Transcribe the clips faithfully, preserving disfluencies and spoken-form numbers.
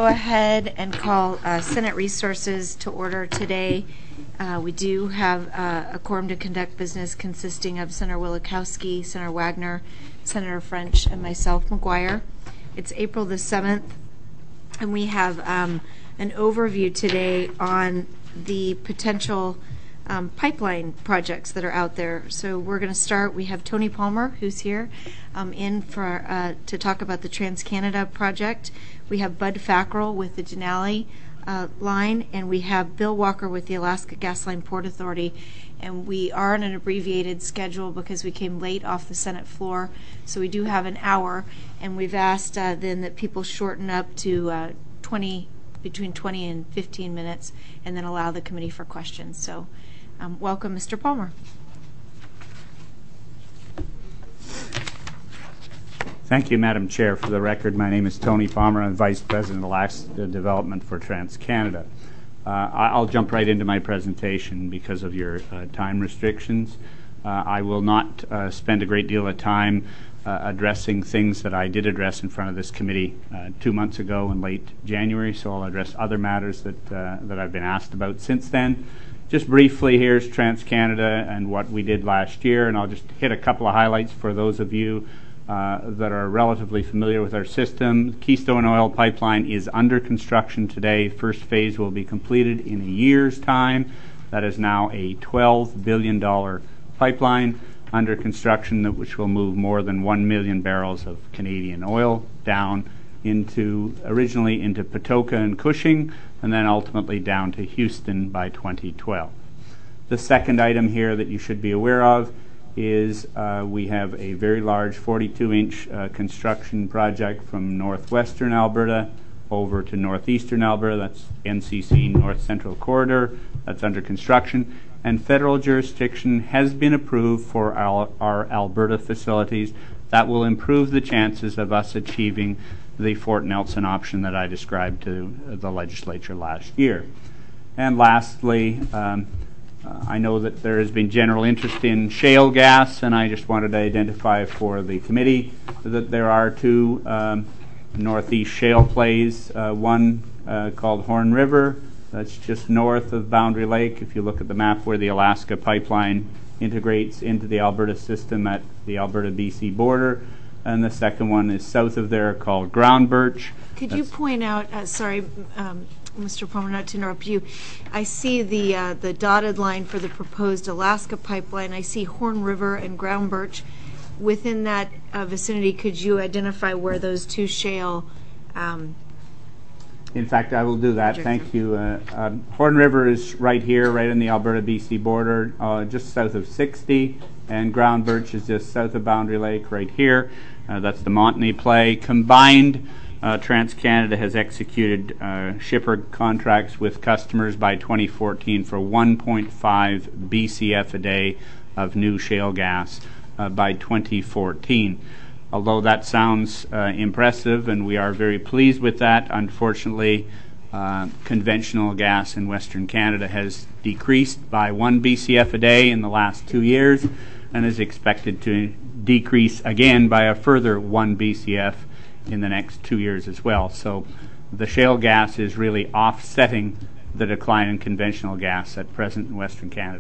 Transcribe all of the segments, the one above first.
go ahead and call uh, Senate Resources to order today. Uh, we do have uh, a quorum to conduct business consisting of Senator Wielechowski, Senator Wagner, Senator French, and myself, McGuire. It's April the seventh, and we have um, an overview today on the potential um, pipeline projects that are out there. So we're going to start. We have Tony Palmer, who's here, um, in for uh, to talk about the TransCanada project. We have Bud Fackrell with the Denali uh, line, and we have Bill Walker with the Alaska Gas Line Port Authority. And we are on an abbreviated schedule because we came late off the Senate floor, so we do have an hour. And we've asked uh, then that people shorten up to uh, twenty, between twenty and fifteen minutes, and then allow the committee for questions. So, um, welcome, Mister Palmer. Thank you, Madam Chair. For the record, my name is Tony Palmer. I'm Vice President of Alaska Development for TransCanada. Uh, I'll jump right into my presentation because of your uh, time restrictions. Uh, I will not uh, spend a great deal of time uh, addressing things that I did address in front of this committee uh, two months ago in late January, so I'll address other matters that, uh, that I've been asked about since then. Just briefly, here's TransCanada and what we did last year, and I'll just hit a couple of highlights for those of you Uh, that are relatively familiar with our system. Keystone Oil Pipeline is under construction today. First phase will be completed in a year's time. That is now a twelve billion dollars pipeline under construction, that which will move more than one million barrels of Canadian oil down into, originally into Patoka and Cushing, and then ultimately down to Houston by twenty twelve. The second item here that you should be aware of is uh, we have a very large forty-two inch uh, construction project from northwestern Alberta over to northeastern Alberta. That's N C C North Central Corridor. That's under construction. And federal jurisdiction has been approved for our, our Alberta facilities. That will improve the chances of us achieving the Fort Nelson option that I described to the legislature last year. And lastly, um, Uh, I know that there has been general interest in shale gas, and I just wanted to identify for the committee that there are two um, northeast shale plays, uh, one uh, called Horn River, that's just north of Boundary Lake. If you look at the map where the Alaska pipeline integrates into the Alberta system at the Alberta-B C border, and the second one is south of there called Ground Birch. Could that's you point out, uh, sorry, um, Mister Palmer, not to interrupt you, I see the uh, the dotted line for the proposed Alaska pipeline. I see Horn River and Ground Birch. Within that uh, vicinity, could you identify where those two shale um, In fact, I will do that. Thank you. Uh, um, Horn River is right here, right on the Alberta-B C border, uh, just south of sixty, and Ground Birch is just south of Boundary Lake, right here. Uh, that's the Montney play. Combined, Uh, TransCanada has executed uh, shipper contracts with customers by twenty fourteen for one point five B C F a day of new shale gas uh, by twenty fourteen. Although that sounds uh, impressive, and we are very pleased with that, unfortunately, uh, conventional gas in Western Canada has decreased by one B C F a day in the last two years and is expected to decrease again by a further one B C F in the next two years as well. So the shale gas is really offsetting the decline in conventional gas at present in Western Canada.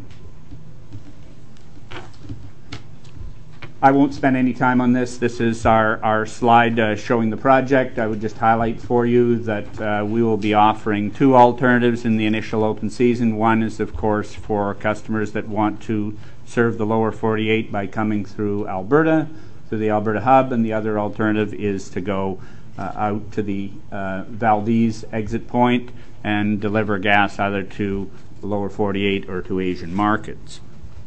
I won't spend any time on this. This is our, our slide uh, showing the project. I would just highlight for you that uh, we will be offering two alternatives in the initial open season. One is, of course, for customers that want to serve the lower forty-eight by coming through Alberta, to the Alberta hub, and the other alternative is to go uh, out to the uh, Valdez exit point and deliver gas either to the lower forty-eight or to Asian markets.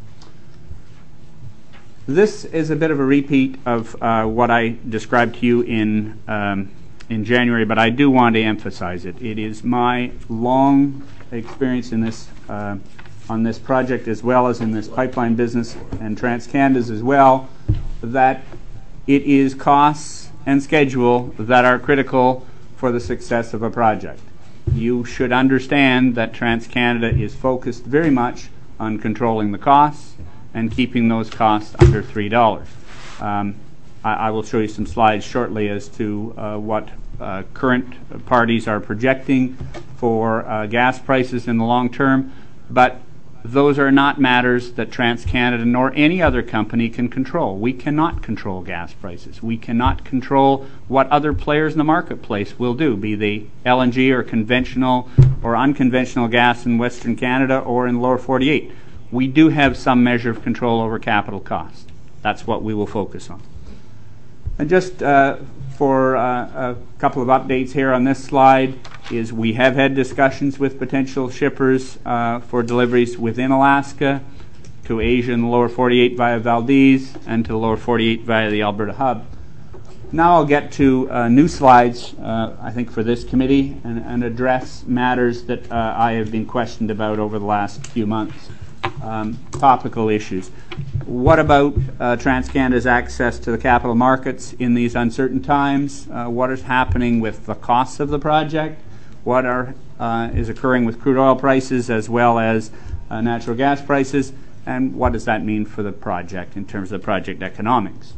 This is a bit of a repeat of uh, what I described to you in um, in January, but I do want to emphasize it. It is my long experience in this uh, on this project, as well as in this pipeline business and TransCanada's as well, that it is costs and schedule that are critical for the success of a project. You should understand that TransCanada is focused very much on controlling the costs and keeping those costs under three dollars. Um, I, I will show you some slides shortly as to uh, what uh, current parties are projecting for uh, gas prices in the long term, but those are not matters that TransCanada nor any other company can control. We cannot control gas prices. We cannot control what other players in the marketplace will do, be they L N G or conventional or unconventional gas in Western Canada or in the lower forty-eight. We do have some measure of control over capital costs. That's what we will focus on. And just uh, for uh, a couple of updates here on this slide is we have had discussions with potential shippers uh, for deliveries within Alaska to Asia in the lower forty-eight via Valdez and to the lower forty-eight via the Alberta hub. Now I'll get to uh, new slides, uh, I think, for this committee and, and address matters that uh, I have been questioned about over the last few months. Um, topical issues. What about uh, TransCanada's access to the capital markets in these uncertain times? Uh, what is happening with the costs of the project? What are, uh, is occurring with crude oil prices as well as uh, natural gas prices? And what does that mean for the project in terms of the project economics?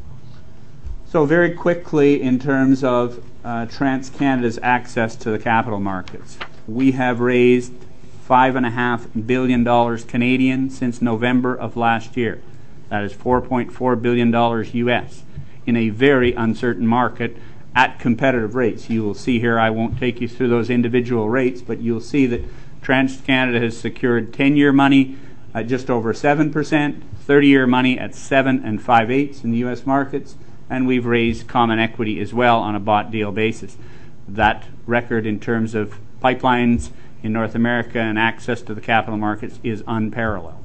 So very quickly, in terms of uh, TransCanada's access to the capital markets, we have raised five and a half billion dollars Canadian since November of last year. That is four point four billion dollars U S in a very uncertain market at competitive rates. You will see here, I won't take you through those individual rates, but you'll see that TransCanada has secured ten-year money at just over seven percent, thirty-year money at seven and five eighths in the U S markets, and we've raised common equity as well on a bought deal basis. That record in terms of pipelines in North America and access to the capital markets is unparalleled.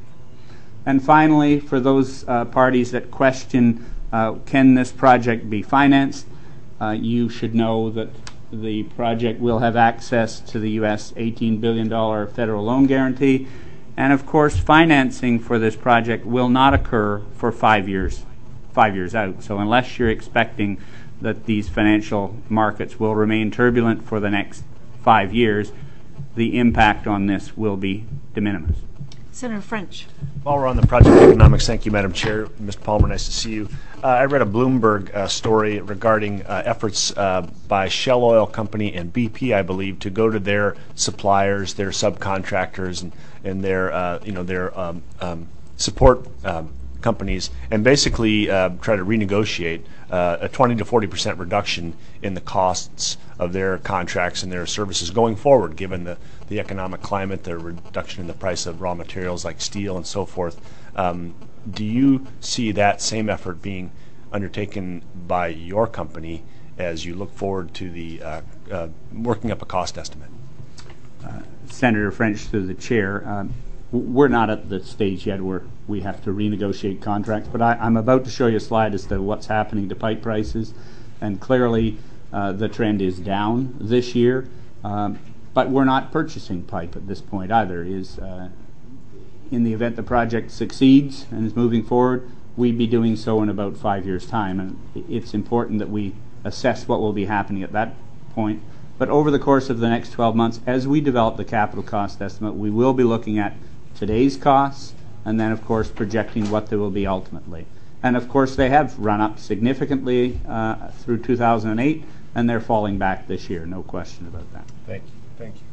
And finally, for those uh, parties that question uh, can this project be financed, uh, you should know that the project will have access to the U S eighteen billion dollars federal loan guarantee, and of course financing for this project will not occur for five years, five years out. So unless you're expecting that these financial markets will remain turbulent for the next five years, the impact on this will be de minimis. Senator French. While we're on the project economics, thank you, Madam Chair. Mister Palmer, nice to see you. Uh, I read a Bloomberg uh, story regarding uh, efforts uh, by Shell Oil Company and B P, I believe, to go to their suppliers, their subcontractors, and, and their uh, you know their um, um, support um, companies, and basically uh, try to renegotiate uh, a twenty to forty percent reduction in the costs of their contracts and their services going forward, given the, the economic climate, the reduction in the price of raw materials like steel and so forth. Um, do you see that same effort being undertaken by your company as you look forward to the uh, uh, working up a cost estimate? Uh, Senator French, through the chair, um, we're not at the stage yet where we have to renegotiate contracts, but I, I'm about to show you a slide as to what's happening to pipe prices, and clearly uh, the trend is down this year, um, but we're not purchasing pipe at this point either. Is uh, in the event the project succeeds and is moving forward, we'd be doing so in about five years' time, and it's important that we assess what will be happening at that point. But over the course of the next twelve months, as we develop the capital cost estimate, we will be looking at today's costs and then, of course, projecting what they will be ultimately. And, of course, they have run up significantly uh, through two thousand eight, and they're falling back this year, no question about that. Thank you. Thank you.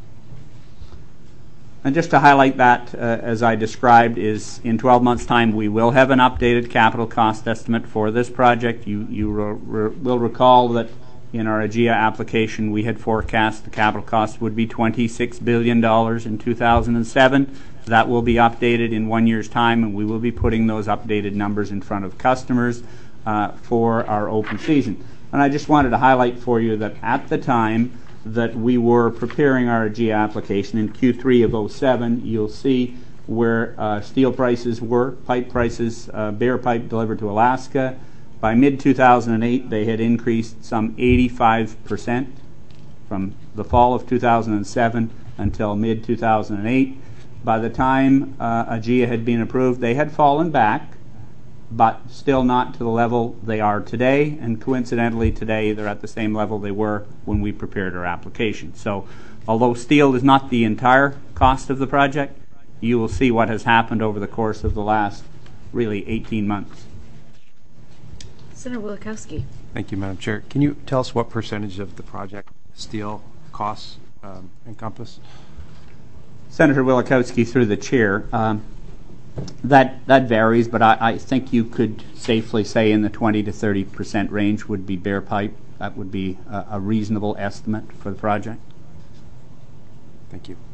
And just to highlight that, uh, as I described, is in twelve months' time we will have an updated capital cost estimate for this project. You, you re- re- will recall that in our AGIA application we had forecast the capital cost would be twenty-six billion dollars in two thousand seven. That will be updated in one year's time, and we will be putting those updated numbers in front of customers uh, for our open season. And I just wanted to highlight for you that at the time that we were preparing our AGIA application in Q three of oh seven, you'll see where uh, steel prices were, pipe prices, uh, bare pipe delivered to Alaska. By mid two thousand eight, they had increased some eighty-five percent from the fall of two thousand seven until mid two thousand eight. By the time uh, AGIA had been approved, they had fallen back, but still not to the level they are today, and coincidentally today they're at the same level they were when we prepared our application. So although steel is not the entire cost of the project, you will see what has happened over the course of the last really eighteen months. Senator Wielechowski. Thank you, Madam Chair. Can you tell us what percentage of the project steel costs um, encompass? Senator Wielechowski, through the chair, um, that that varies, but I, I think you could safely say in the twenty to thirty percent range would be bare pipe. That would be a, a reasonable estimate for the project. Thank you.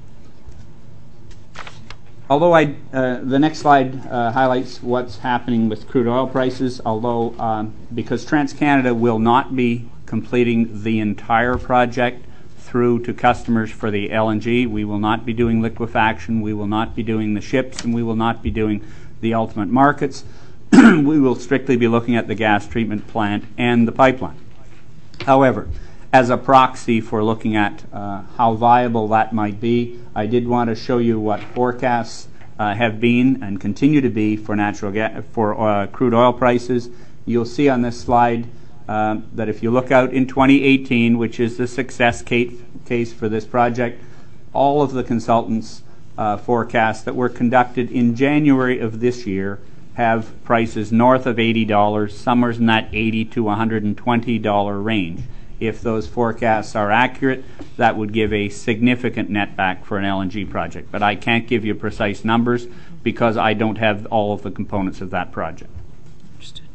Although I, uh, the next slide uh, highlights what's happening with crude oil prices, although um, because TransCanada will not be completing the entire project through to customers for the L N G, we will not be doing liquefaction, we will not be doing the ships, and we will not be doing the ultimate markets. We will strictly be looking at the gas treatment plant and the pipeline. However, as a proxy for looking at uh, how viable that might be, I did want to show you what forecasts uh, have been and continue to be for natural gas, for uh, crude oil prices. You'll see on this slide uh, that if you look out in twenty eighteen, which is the success case, case for this project, all of the consultants' uh, forecasts that were conducted in January of this year have prices north of eighty dollars, somewhere in that eighty to one hundred twenty dollars range. If those forecasts are accurate, that would give a significant netback for an L N G project. But I can't give you precise numbers because I don't have all of the components of that project. Understood.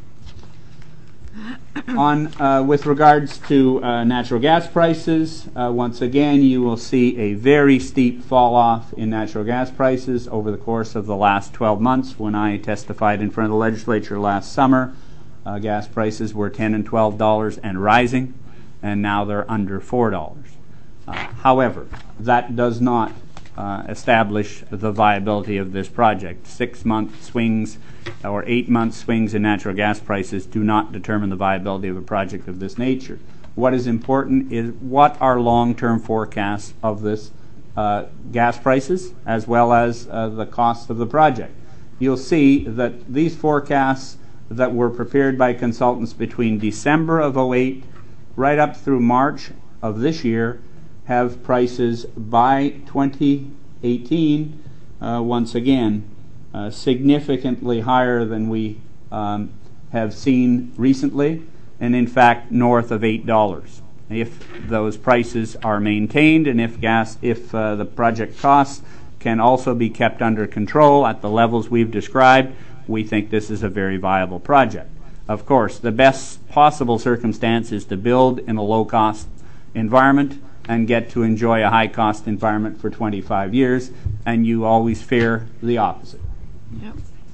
On, uh, with regards to uh, natural gas prices, uh, once again, you will see a very steep fall off in natural gas prices over the course of the last twelve months. When I testified in front of the legislature last summer, Uh, gas prices were ten and twelve dollars and rising, and now they're under four dollars. Uh, however, that does not uh, establish the viability of this project. Six-month swings or eight-month swings in natural gas prices do not determine the viability of a project of this nature. What is important is what are long-term forecasts of this uh, gas prices as well as uh, the cost of the project. You'll see that these forecasts that were prepared by consultants between December of oh eight right up through March of this year have prices by twenty eighteen, uh, once again, uh, significantly higher than we um, have seen recently, and in fact north of eight dollars. If those prices are maintained and if gas, if uh, the project costs can also be kept under control at the levels we've described, we think this is a very viable project. Of course, the best possible circumstance is to build in a low-cost environment and get to enjoy a high-cost environment for twenty-five years, and you always fear the opposite. Yep.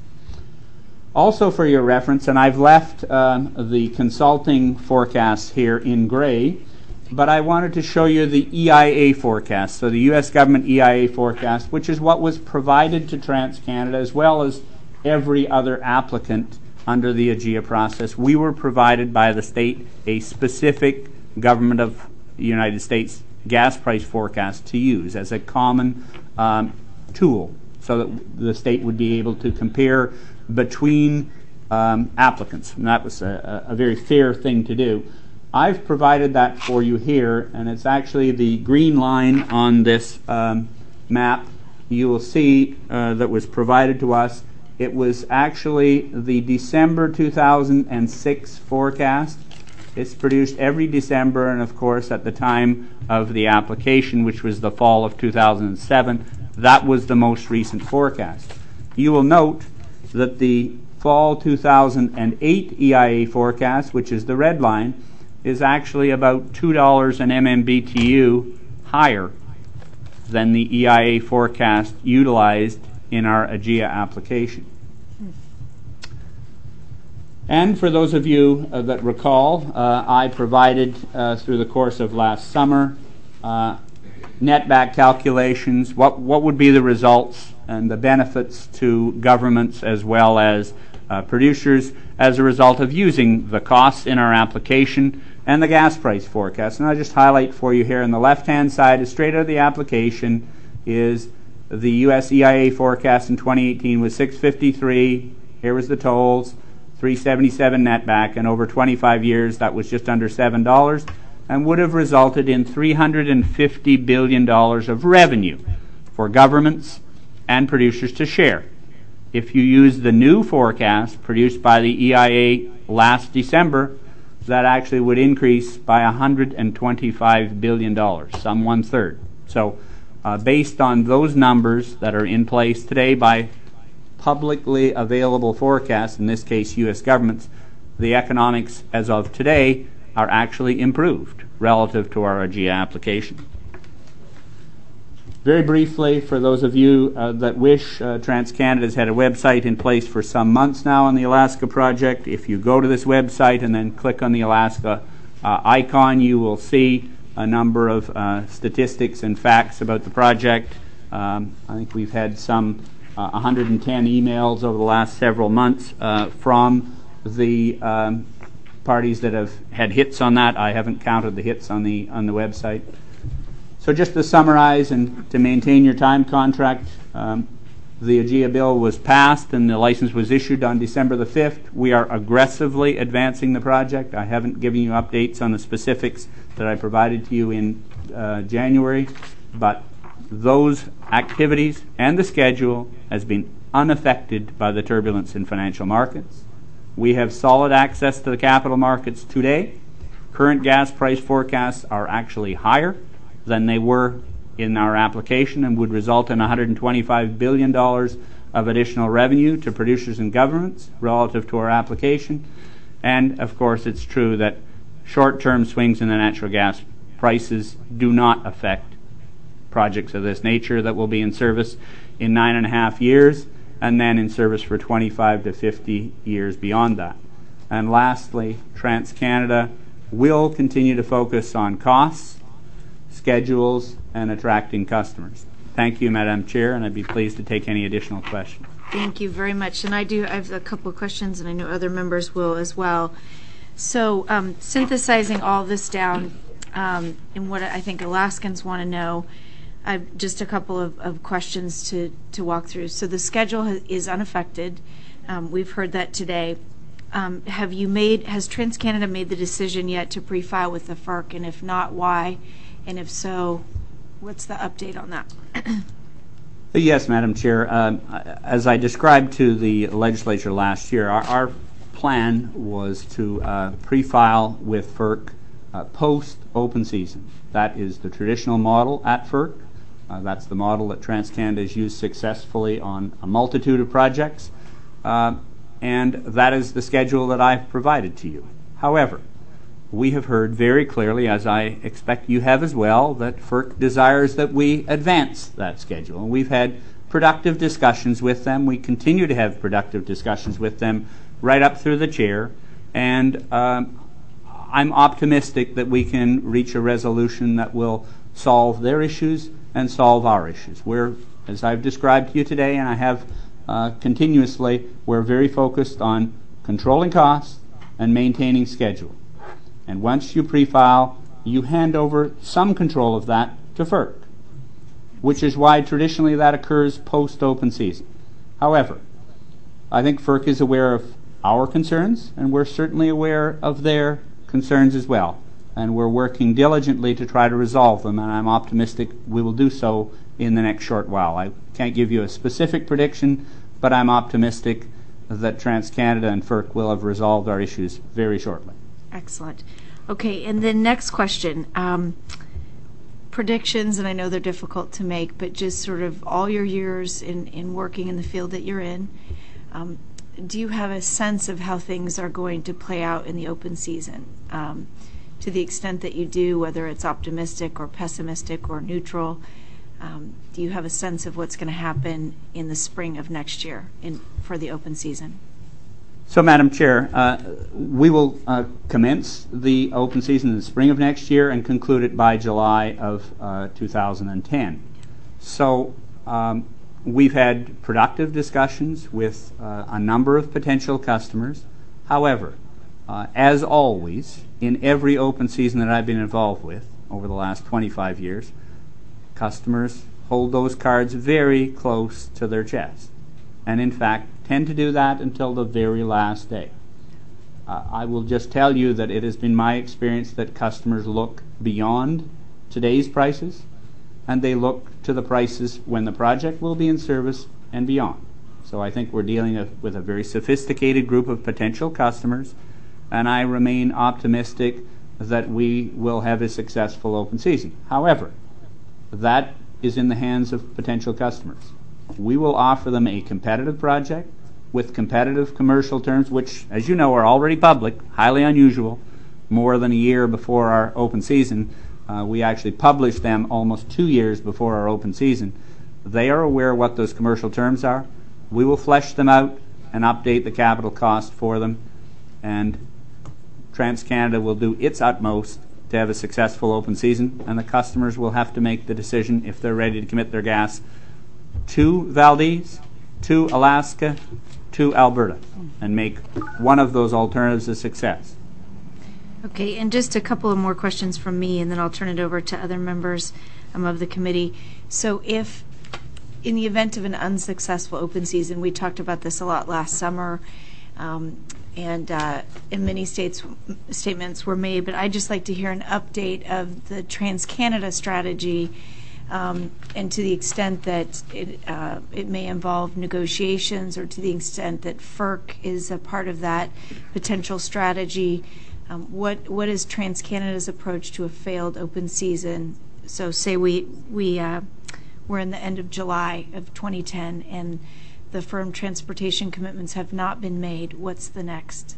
Also for your reference, and I've left um, the consulting forecasts here in gray, but I wanted to show you the E I A forecast, so the U S government E I A forecast, which is what was provided to TransCanada as well as every other applicant under the AGIA process. We were provided by the state a specific government of the United States gas price forecast to use as a common um, tool so that the state would be able to compare between um, applicants. And that was a, a very fair thing to do. I've provided that for you here, and it's actually the green line on this um, map you will see uh, that was provided to us. It was actually the December two thousand six forecast. It's produced every December, and of course at the time of the application, which was the fall of two thousand seven, that was the most recent forecast. You will note that the fall two thousand eight E I A forecast, which is the red line, is actually about two dollars an M M B T U higher than the E I A forecast utilized in our AGIA application. And for those of you uh, that recall, uh, I provided uh, through the course of last summer uh, netback calculations, what, what would be the results and the benefits to governments as well as uh, producers as a result of using the costs in our application and the gas price forecast. And I'll just highlight for you here on the left-hand side, is straight out of the application, is the U S E I A forecast in twenty eighteen was six fifty-three. Here was the tolls, three seventy-seven netback, and over twenty-five years that was just under seven dollars, and would have resulted in three hundred fifty billion dollars of revenue for governments and producers to share. If you use the new forecast produced by the E I A last December, that actually would increase by one hundred twenty-five billion dollars, some one-third. So uh, based on those numbers that are in place today by publicly available forecasts, in this case U S governments, the economics as of today are actually improved relative to our A G I application. Very briefly, for those of you uh, that wish, uh, TransCanada has had a website in place for some months now on the Alaska project. If you go to this website and then click on the Alaska uh, icon, you will see a number of uh, statistics and facts about the project. Um, I think we've had some uh, one hundred ten emails over the last several months uh, from the um, parties that have had hits on that. I haven't counted the hits on the on the website. So just to summarize and to maintain your time contract, um, the A G I bill was passed and the license was issued on December the fifth. We are aggressively advancing the project. I haven't given you updates on the specifics that I provided to you in uh, January, but those activities and the schedule has been unaffected by the turbulence in financial markets. We have solid access to the capital markets today. Current gas price forecasts are actually higher than they were in our application and would result in one hundred twenty-five billion dollars of additional revenue to producers and governments relative to our application. And of course it's true that short-term swings in the natural gas prices do not affect projects of this nature that will be in service in nine and a half years and then in service for twenty-five to fifty years beyond that. And lastly, TransCanada will continue to focus on costs, schedules, and attracting customers. Thank you, Madam Chair, and I'd be pleased to take any additional questions. Thank you very much. And I do I have a couple of questions, and I know other members will as well. So um, synthesizing all this down um, and what I think Alaskans want to know, I've just a couple of, of questions to, to walk through. So the schedule ha- is unaffected. Um, we've heard that today. Um, have you made, has TransCanada made the decision yet to pre-file with the F E R C, and if not, why? And if so, what's the update on that? Yes, Madam Chair. Um, as I described to the legislature last year, our, our plan was to uh, pre-file with F E R C uh, post-open season. That is the traditional model at F E R C. Uh, that's the model that TransCanada has used successfully on a multitude of projects. Uh, and that is the schedule that I've provided to you. However, we have heard very clearly, as I expect you have as well, that F E R C desires that we advance that schedule. And we've had productive discussions with them. We continue to have productive discussions with them right up through the chair. And um, I'm optimistic that we can reach a resolution that will solve their issues and solve our issues. We're, as I've described to you today, and I have uh, continuously, we're very focused on controlling costs and maintaining schedule. And once you pre-file, you hand over some control of that to F E R C, which is why traditionally that occurs post-open season. However, I think F E R C is aware of our concerns, and we're certainly aware of their concerns as well. And we're working diligently to try to resolve them, and I'm optimistic we will do so in the next short while. I can't give you a specific prediction, but I'm optimistic that TransCanada and F E R C will have resolved our issues very shortly. Excellent. Okay, and then next question. Um, predictions, and I know they're difficult to make, but just sort of all your years in, in working in the field that you're in, um, do you have a sense of how things are going to play out in the open season? Um, to the extent that you do, whether it's optimistic or pessimistic or neutral, um, do you have a sense of what's going to happen in the spring of next year in, for the open season? So, Madam Chair, uh, we will uh, commence the open season in the spring of next year and conclude it by July of uh, two thousand ten. So um, we've had productive discussions with uh, a number of potential customers. However, uh, as always, in every open season that I've been involved with over the last twenty-five years, customers hold those cards very close to their chest. And in fact, tend to do that until the very last day. Uh, I will just tell you that it has been my experience that customers look beyond today's prices, and they look to the prices when the project will be in service and beyond. So I think we're dealing with a very sophisticated group of potential customers, and I remain optimistic that we will have a successful open season. However, that is in the hands of potential customers. We will offer them a competitive project with competitive commercial terms, which, as you know, are already public, highly unusual. More than a year before our open season, uh, we actually published them almost two years before our open season. They are aware what those commercial terms are. We will flesh them out and update the capital cost for them, and TransCanada will do its utmost to have a successful open season, and the customers will have to make the decision if they're ready to commit their gas to Valdez, to Alaska, to Alberta, and make one of those alternatives a success. Okay, and just a couple of more questions from me, and then I'll turn it over to other members um, of the committee. So if, in the event of an unsuccessful open season, we talked about this a lot last summer, um, and uh, in many states statements were made, but I'd just like to hear an update of the TransCanada strategy, um, and to the extent that it, uh, it may involve negotiations, or to the extent that FERC is a part of that potential strategy. Um, what what is TransCanada's approach to a failed open season? So say we, we uh, we're in the end of July of twenty ten, and the firm transportation commitments have not been made. What's the next?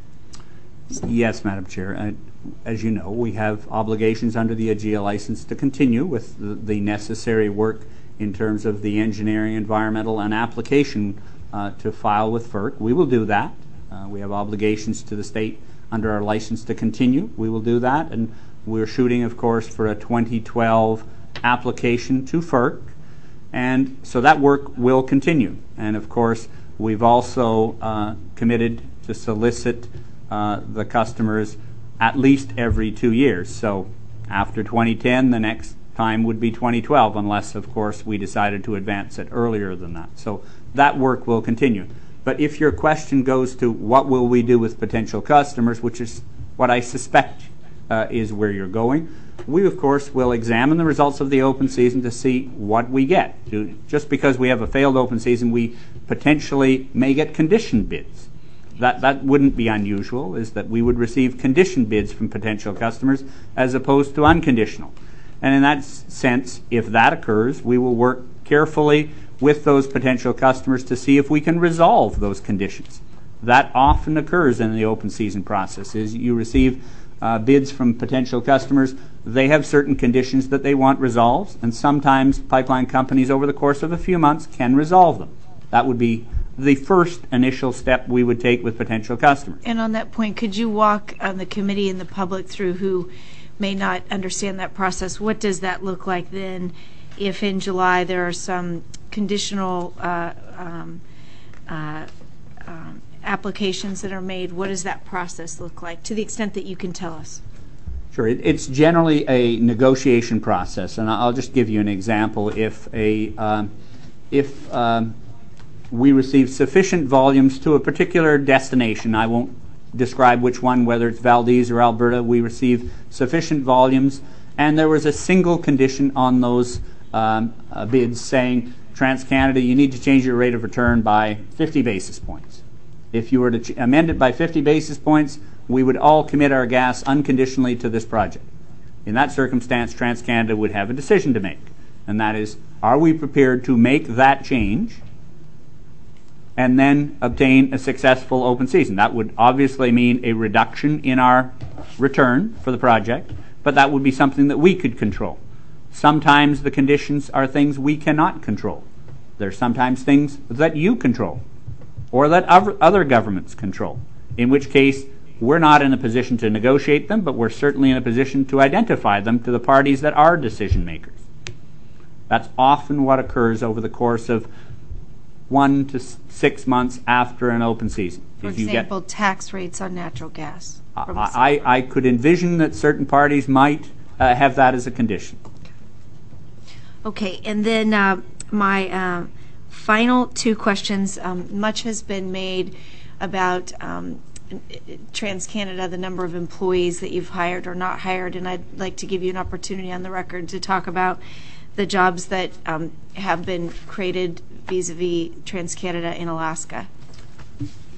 Yes, Madam Chair. Uh, as you know, we have obligations under the A G I A license to continue with the, the necessary work in terms of the engineering, environmental, and application uh, to file with FERC. We will do that. Uh, we have obligations to the state under our license to continue. We will do that, and we're shooting, of course, for a twenty twelve application to FERC. And so that work will continue. And of course, we've also uh, committed to solicit uh, the customers at least every two years. So after twenty ten, the next time would be twenty twelve, unless, of course, we decided to advance it earlier than that. So that work will continue. But if your question goes to what will we do with potential customers, which is what I suspect uh, is where you're going, we, of course, will examine the results of the open season to see what we get. Just because we have a failed open season, we potentially may get conditioned bids. That, that wouldn't be unusual, is that we would receive conditioned bids from potential customers as opposed to unconditional. And in that sense, if that occurs, we will work carefully with those potential customers to see if we can resolve those conditions. That often occurs in the open season process, is you receive uh, bids from potential customers. They have certain conditions that they want resolved, and sometimes pipeline companies over the course of a few months can resolve them. That would be the first initial step we would take with potential customers. And on that point, could you walk on the committee and the public through who may not understand that process? What does that look like then if in July there are some conditional uh, um, uh, um, applications that are made? What does that process look like, to the extent that you can tell us? Sure. It, it's generally a negotiation process, and I'll just give you an example. If a um, if um, we receive sufficient volumes to a particular destination, I won't describe which one, whether it's Valdez or Alberta, we receive sufficient volumes, and there was a single condition on those um, uh, bids saying, TransCanada, you need to change your rate of return by fifty basis points. If you were to ch- amend it by fifty basis points, we would all commit our gas unconditionally to this project. In that circumstance, TransCanada would have a decision to make, and that is, are we prepared to make that change and then obtain a successful open season? That would obviously mean a reduction in our return for the project, but that would be something that we could control. Sometimes the conditions are things we cannot control. There's sometimes things that you control or that other governments control, in which case we're not in a position to negotiate them, but we're certainly in a position to identify them to the parties that are decision makers. That's often what occurs over the course of one to six months after an open season. For you example, get, tax rates on natural gas. I, I, I could envision that certain parties might uh, have that as a condition. Okay, and then uh, my uh, final two questions. Um, much has been made about um, TransCanada, the number of employees that you've hired or not hired, and I'd like to give you an opportunity on the record to talk about the jobs that um, have been created vis-a-vis TransCanada in Alaska.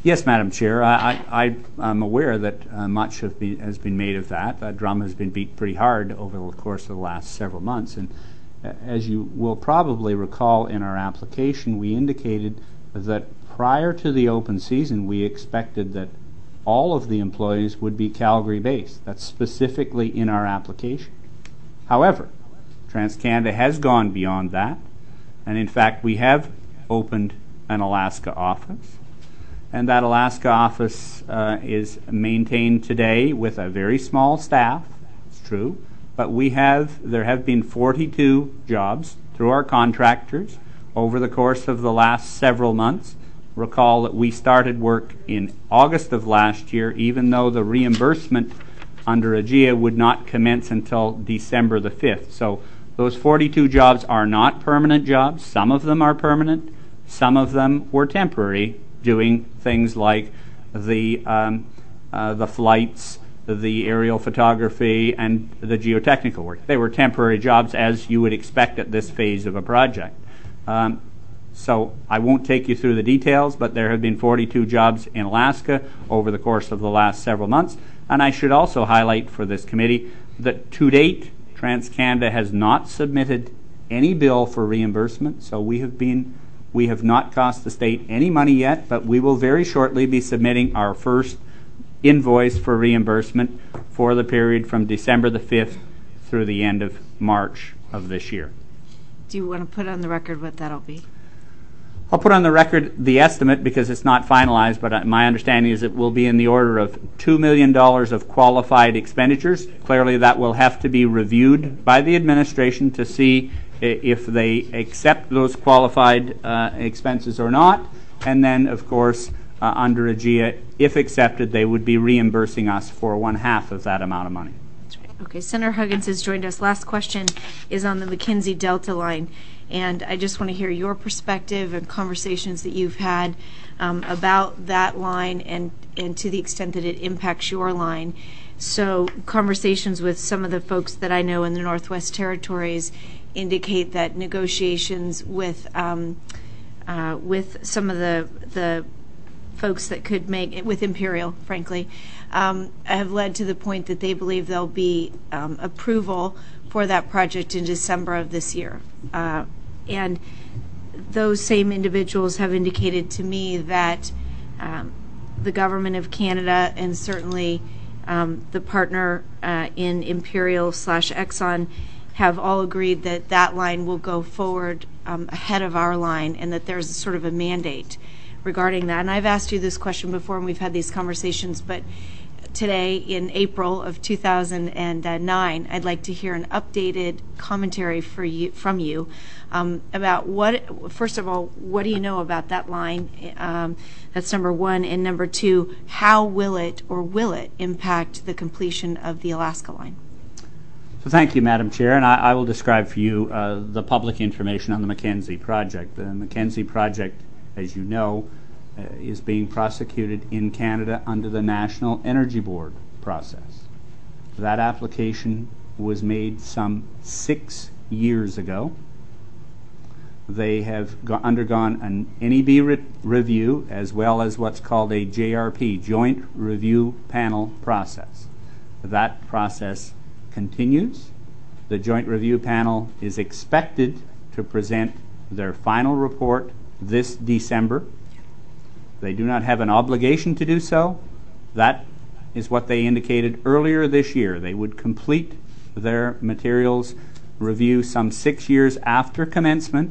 Yes, Madam Chair. I, I, I'm aware that uh, much have been, has been made of that. That drum has been beat pretty hard over the course of the last several months. And uh, as you will probably recall in our application, we indicated that prior to the open season, we expected that all of the employees would be Calgary-based. That's specifically in our application. However, TransCanada has gone beyond that, and in fact, we have opened an Alaska office. And that Alaska office uh, is maintained today with a very small staff. It's true, but we have there have been forty-two jobs through our contractors over the course of the last several months. Recall that we started work in August of last year, even though the reimbursement under AGEA would not commence until December the fifth. So those forty-two jobs are not permanent jobs. Some of them are permanent. Some of them were temporary, doing things like the um, uh, the flights, the aerial photography, and the geotechnical work. They were temporary jobs, as you would expect at this phase of a project. Um, so I won't take you through the details, but there have been forty-two jobs in Alaska over the course of the last several months. And I should also highlight for this committee that to date, TransCanada has not submitted any bill for reimbursement, so we have been We have not cost the state any money yet, but we will very shortly be submitting our first invoice for reimbursement for the period from December the fifth through the end of March of this year. Do you want to put on the record what that'll be? I'll put on the record the estimate because it's not finalized, but my understanding is it will be in the order of two million dollars of qualified expenditures. Clearly that will have to be reviewed by the administration to see if they accept those qualified uh, expenses or not, and then, of course, uh, under AGEA, if accepted, they would be reimbursing us for one half of that amount of money. That's right. Okay, Senator Huggins has joined us. Last question is on the Mackenzie Delta line, and I just want to hear your perspective and conversations that you've had um, about that line and, and to the extent that it impacts your line. So conversations with some of the folks that I know in the Northwest Territories indicate that negotiations with um, uh, with some of the the folks that could make it with Imperial, frankly, um, have led to the point that they believe there'll be um, approval for that project in December of this year. Uh, and those same individuals have indicated to me that um, the government of Canada and certainly um, the partner uh, in Imperial slash Exxon have all agreed that that line will go forward um, ahead of our line and that there's sort of a mandate regarding that. And I've asked you this question before and we've had these conversations, but today in April of two thousand nine, I'd like to hear an updated commentary for you, from you um, about what, first of all, what do you know about that line? Um, that's number one. And number two, how will it or will it impact the completion of the Alaska line? So thank you, Madam Chair, and I, I will describe for you uh, the public information on the Mackenzie project. The Mackenzie project, as you know, uh, is being prosecuted in Canada under the National Energy Board process. That application was made some six years ago. They have go- undergone an N E B re- review as well as what's called a J R P, Joint Review Panel process. That process continues. The Joint Review Panel is expected to present their final report this December. They do not have an obligation to do so. That is what they indicated earlier this year. They would complete their materials review some six years after commencement.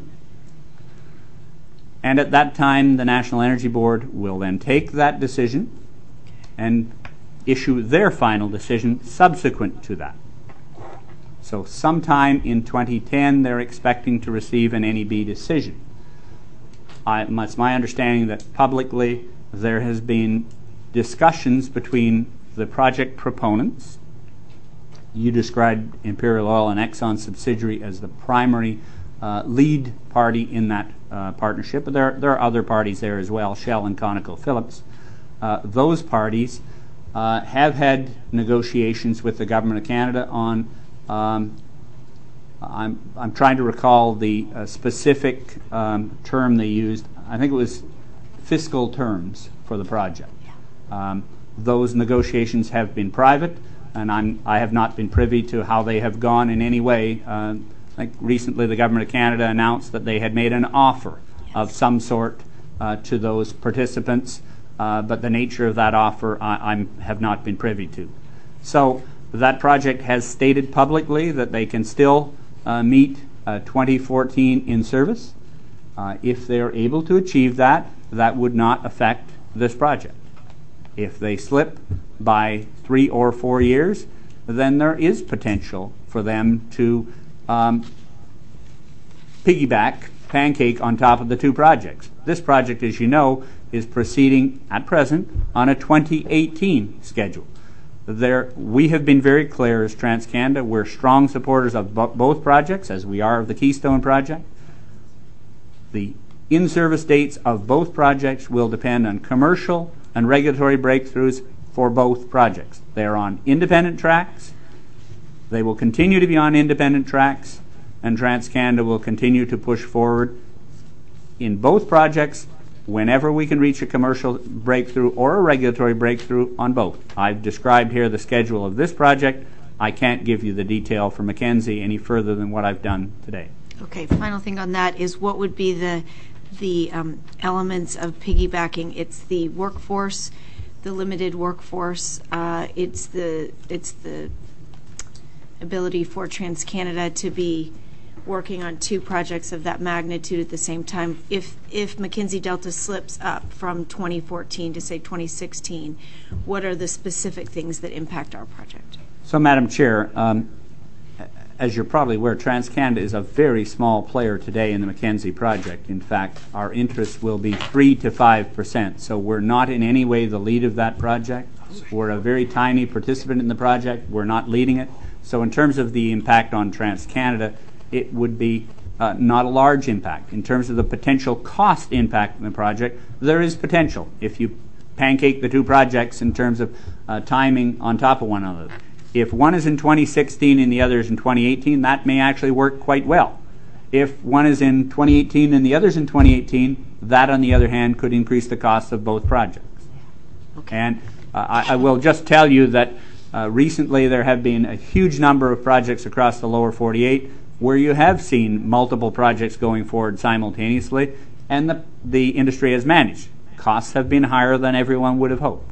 And at that time, the National Energy Board will then take that decision and issue their final decision subsequent to that. So sometime in twenty ten, they're expecting to receive an N E B decision. I, it's my understanding that publicly there has been discussions between the project proponents. You described Imperial Oil and Exxon subsidiary as the primary uh, lead party in that uh, partnership, but there, there are other parties there as well, Shell and ConocoPhillips. Uh, those parties uh, have had negotiations with the Government of Canada on Um, I'm, I'm trying to recall the uh, specific um, term they used. I think it was fiscal terms for the project. Um, those negotiations have been private, and I'm, I have not been privy to how they have gone in any way. Uh, like recently the Government of Canada announced that they had made an offer of some sort uh, to those participants, uh, but the nature of that offer I I'm, have not been privy to. So that project has stated publicly that they can still uh, meet uh, twenty fourteen in service. Uh, if they're able to achieve that, that would not affect this project. If they slip by three or four years, then there is potential for them to um, piggyback, pancake on top of the two projects. This project, as you know, is proceeding at present on a twenty eighteen schedule. There, we have been very clear as TransCanada, we're strong supporters of bo both projects, as we are of the Keystone project. The in-service dates of both projects will depend on commercial and regulatory breakthroughs for both projects. They are on independent tracks. They will continue to be on independent tracks, and TransCanada will continue to push forward in both projects whenever we can reach a commercial breakthrough or a regulatory breakthrough on both. I've described here the schedule of this project. I can't give you the detail for Mackenzie any further than what I've done today. Okay, final thing on that is what would be the the um, elements of piggybacking? It's the workforce, the limited workforce. Uh, it's the it's the ability for TransCanada to be working on two projects of that magnitude at the same time. If if Mackenzie Delta slips up from twenty fourteen to say twenty sixteen, what are the specific things that impact our project? So, Madam Chair, um, as you're probably aware, TransCanada is a very small player today in the Mackenzie project. In fact, our interest will be three to five percent. So we're not in any way the lead of that project. We're a very tiny participant in the project. We're not leading it. So in terms of the impact on TransCanada, it would be uh, not a large impact. In terms of the potential cost impact in the project, there is potential if you pancake the two projects in terms of uh, timing on top of one another. If one is in twenty sixteen and the other is in twenty eighteen, that may actually work quite well. If one is in twenty eighteen and the other is in twenty eighteen, that, on the other hand, could increase the cost of both projects. Okay. And uh, I, I will just tell you that uh, recently there have been a huge number of projects across the lower forty-eight where you have seen multiple projects going forward simultaneously, and the, the industry has managed. Costs have been higher than everyone would have hoped.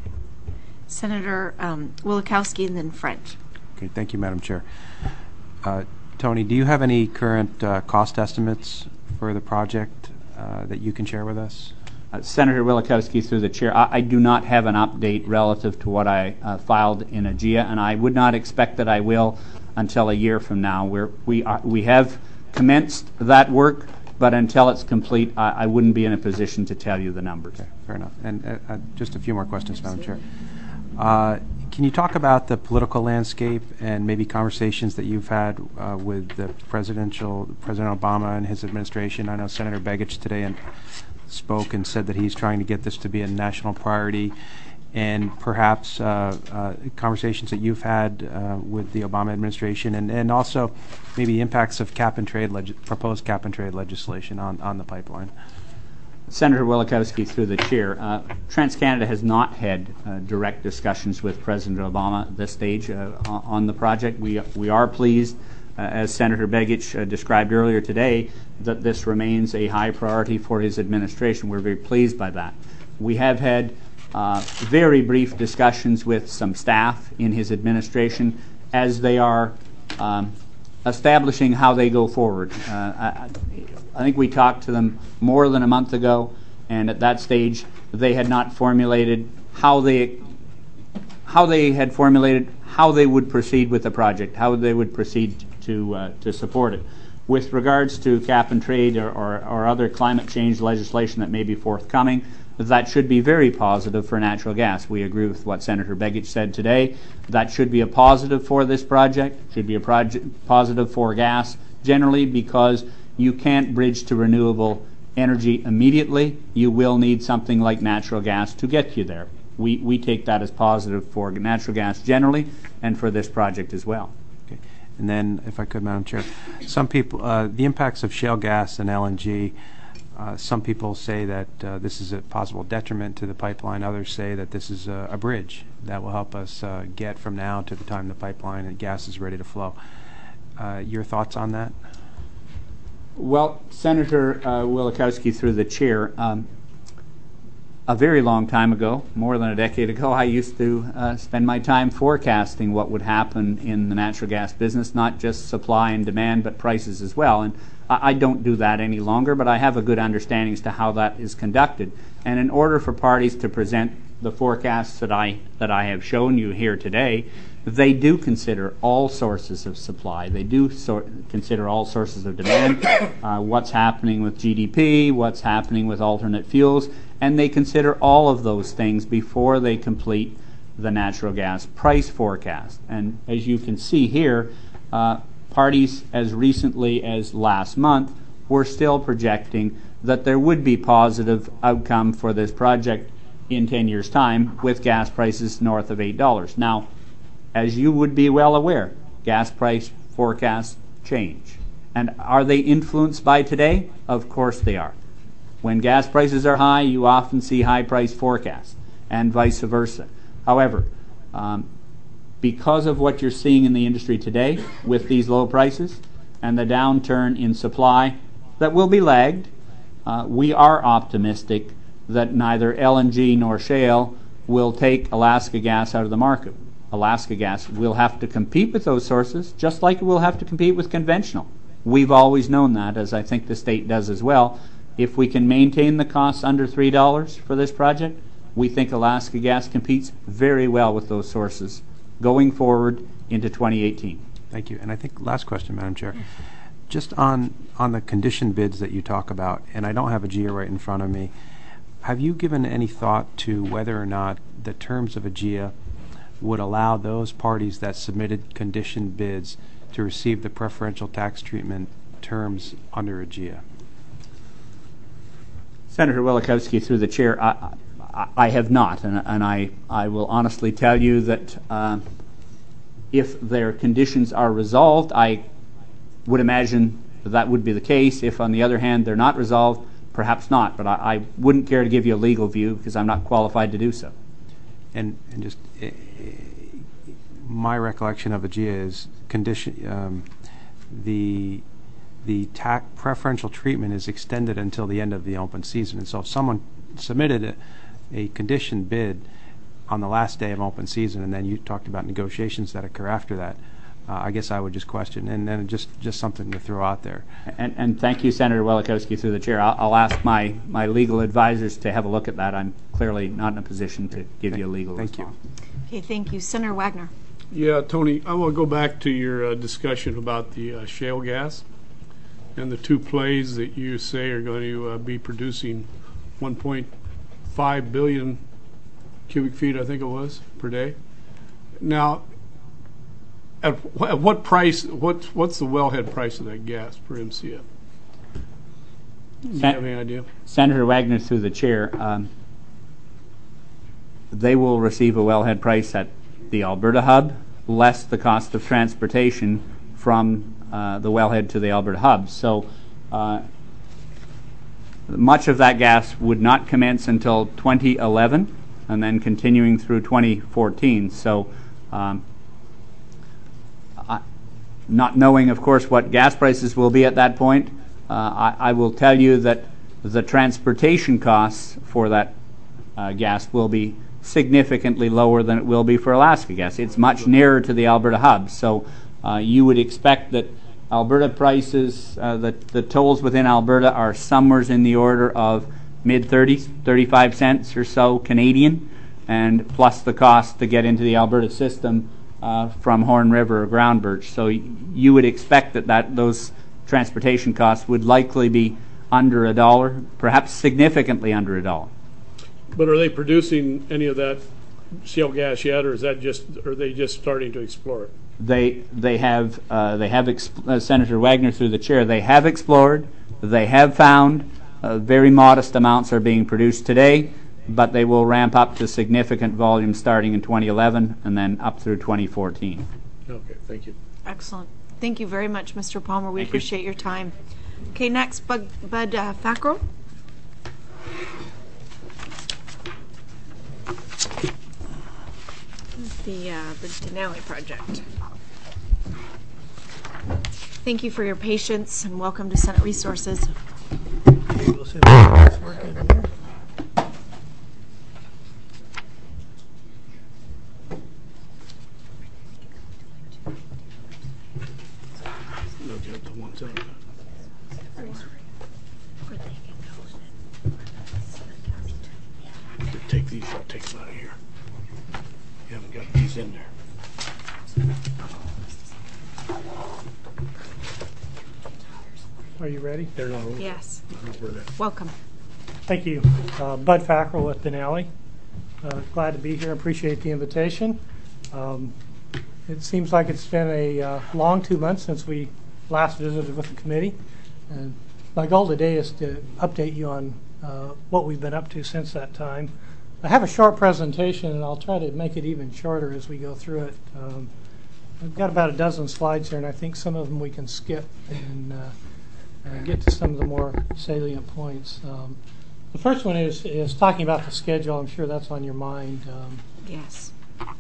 Senator um, Wielechowski and then French. Okay, thank you, Madam Chair. Uh, Tony, do you have any current uh, cost estimates for the project uh, that you can share with us? Uh, Senator Wielechowski, through the chair, I, I do not have an update relative to what I uh, filed in A G I A, and I would not expect that I will until a year from now. We're, we, are, we have commenced that work, but until it's complete, I, I wouldn't be in a position to tell you the numbers. Okay, fair enough. And uh, uh, just a few more questions, Madam Chair. Uh, can you talk about the political landscape and maybe conversations that you've had uh, with the presidential President Obama and his administration? I know Senator Begich today and spoke and said that he's trying to get this to be a national priority, and perhaps uh, uh, conversations that you've had uh, with the Obama administration, and, and also maybe impacts of cap and trade leg proposed cap and trade legislation on, on the pipeline. Senator Wielechowski, through the chair, uh, TransCanada has not had uh, direct discussions with President Obama at this stage uh, on the project. We, we are pleased, uh, as Senator Begich uh, described earlier today, that this remains a high priority for his administration. We're very pleased by that. We have had uh, very brief discussions with some staff in his administration as they are um, establishing how they go forward. Uh, I, I think we talked to them more than a month ago, and at that stage they had not formulated how they how they had formulated how they would proceed with the project, how they would proceed to uh, to support it. With regards to cap and trade or, or, or other climate change legislation that may be forthcoming, that should be very positive for natural gas. We agree with what Senator Begich said today. That should be a positive for this project, should be a project positive for gas generally, because you can't bridge to renewable energy immediately. You will need something like natural gas to get you there. We, we take that as positive for natural gas generally and for this project as well. Okay. And then, if I could, Madam Chair, some people, uh, the impacts of shale gas and L N G, Uh, some people say that uh, this is a possible detriment to the pipeline. Others say that this is a, a bridge that will help us uh, get from now to the time the pipeline and gas is ready to flow. Uh, your thoughts on that? Well, Senator uh, Wielechowski, through the chair, um, a very long time ago, more than a decade ago, I used to uh, spend my time forecasting what would happen in the natural gas business, not just supply and demand, but prices as well. And I, I don't do that any longer, but I have a good understanding as to how that is conducted. And in order for parties to present the forecasts that I that I have shown you here today, they do consider all sources of supply. They do sor- consider all sources of demand, uh, what's happening with G D P, what's happening with alternate fuels, and they consider all of those things before they complete the natural gas price forecast. And as you can see here, uh, parties as recently as last month were still projecting that there would be positive outcome for this project in ten years' time with gas prices north of eight dollars. Now, as you would be well aware, gas price forecasts change. And are they influenced by today? Of course they are. When gas prices are high, you often see high price forecasts, and vice versa. However, um, because of what you're seeing in the industry today with these low prices and the downturn in supply that will be lagged, uh, we are optimistic that neither L N G nor shale will take Alaska gas out of the market. Alaska gas will have to compete with those sources, just like it will have to compete with conventional. We've always known that, as I think the state does as well. If we can maintain the costs under three dollars for this project, we think Alaska gas competes very well with those sources going forward into twenty eighteen. Thank you. And I think last question, Madam Chair. Just on, on the condition bids that you talk about, and I don't have a G I A right in front of me, have you given any thought to whether or not the terms of a G I A would allow those parties that submitted conditioned bids to receive the preferential tax treatment terms under a G I A? Senator Wielechowski, through the chair, I, I, I have not, and, and I, I will honestly tell you that uh, if their conditions are resolved, I would imagine that, that would be the case. If, on the other hand, they're not resolved, perhaps not. But I, I wouldn't care to give you a legal view because I'm not qualified to do so. And, and just uh, my recollection of a G I A is condition um, the the tax preferential treatment is extended until the end of the open season. And so if someone submitted a, a conditioned bid on the last day of open season, and then you talked about negotiations that occur after that, uh, I guess I would just question, and then just, just something to throw out there. And, and thank you, Senator Wielechowski, through the chair. I'll, I'll ask my, my legal advisors to have a look at that. I'm clearly not in a position to give thank, you a legal thank response. Okay, thank you. Senator Wagner. Yeah, Tony, I want to go back to your uh, discussion about the uh, shale gas and the two plays that you say are going to uh, be producing one point five billion cubic feet, I think it was, per day. Now, at, wh at what price, what, what's the wellhead price of that gas per M C F? Do you Sen have any idea? Senator Wagner, through the chair, um, they will receive a wellhead price at the Alberta hub, less the cost of transportation from uh, the wellhead to the Alberta hub. So uh, much of that gas would not commence until twenty eleven and then continuing through twenty fourteen. So um, I, not knowing, of course, what gas prices will be at that point, uh, I, I will tell you that the transportation costs for that uh, gas will be significantly lower than it will be for Alaska gas. It's much nearer to the Alberta hub. So uh, you would expect that Alberta prices, uh, the, the tolls within Alberta are somewhere in the order of mid thirties, thirty-five cents or so Canadian, and plus the cost to get into the Alberta system uh, from Horn River or Ground Birch. So you would expect that, that those transportation costs would likely be under a dollar, perhaps significantly under a dollar. But are they producing any of that shale gas yet, or is that just, are they just starting to explore it? They they have uh, they have exp uh, Senator Wagner, through the chair, they have explored, they have found uh, very modest amounts are being produced today, but they will ramp up to significant volumes starting in twenty eleven and then up through twenty fourteen. Okay, thank you. Excellent. Thank you very much, Mister Palmer. We Thank you. appreciate your time. Okay, next, Bud, Bud uh, Fackrell. The, uh, the Denali project. Thank you for your patience and welcome to Senate Resources. We'll see if it's working here. Look at the ones out there. Take these, take them out of here. You haven't got these in there. Are you ready? They're not over. Yes. Over there. Welcome. Thank you. Uh, Bud Fackrell with Denali. Uh, glad to be here. Appreciate the invitation. Um, it seems like it's been a uh, long two months since we last visited with the committee. And my goal today is to update you on uh, what we've been up to since that time. I have a short presentation, and I'll try to make it even shorter as we go through it. Um, I've got about a dozen slides here, and I think some of them we can skip and uh, uh, get to some of the more salient points. Um, the first one is, is talking about the schedule. I'm sure that's on your mind. Um, Yes.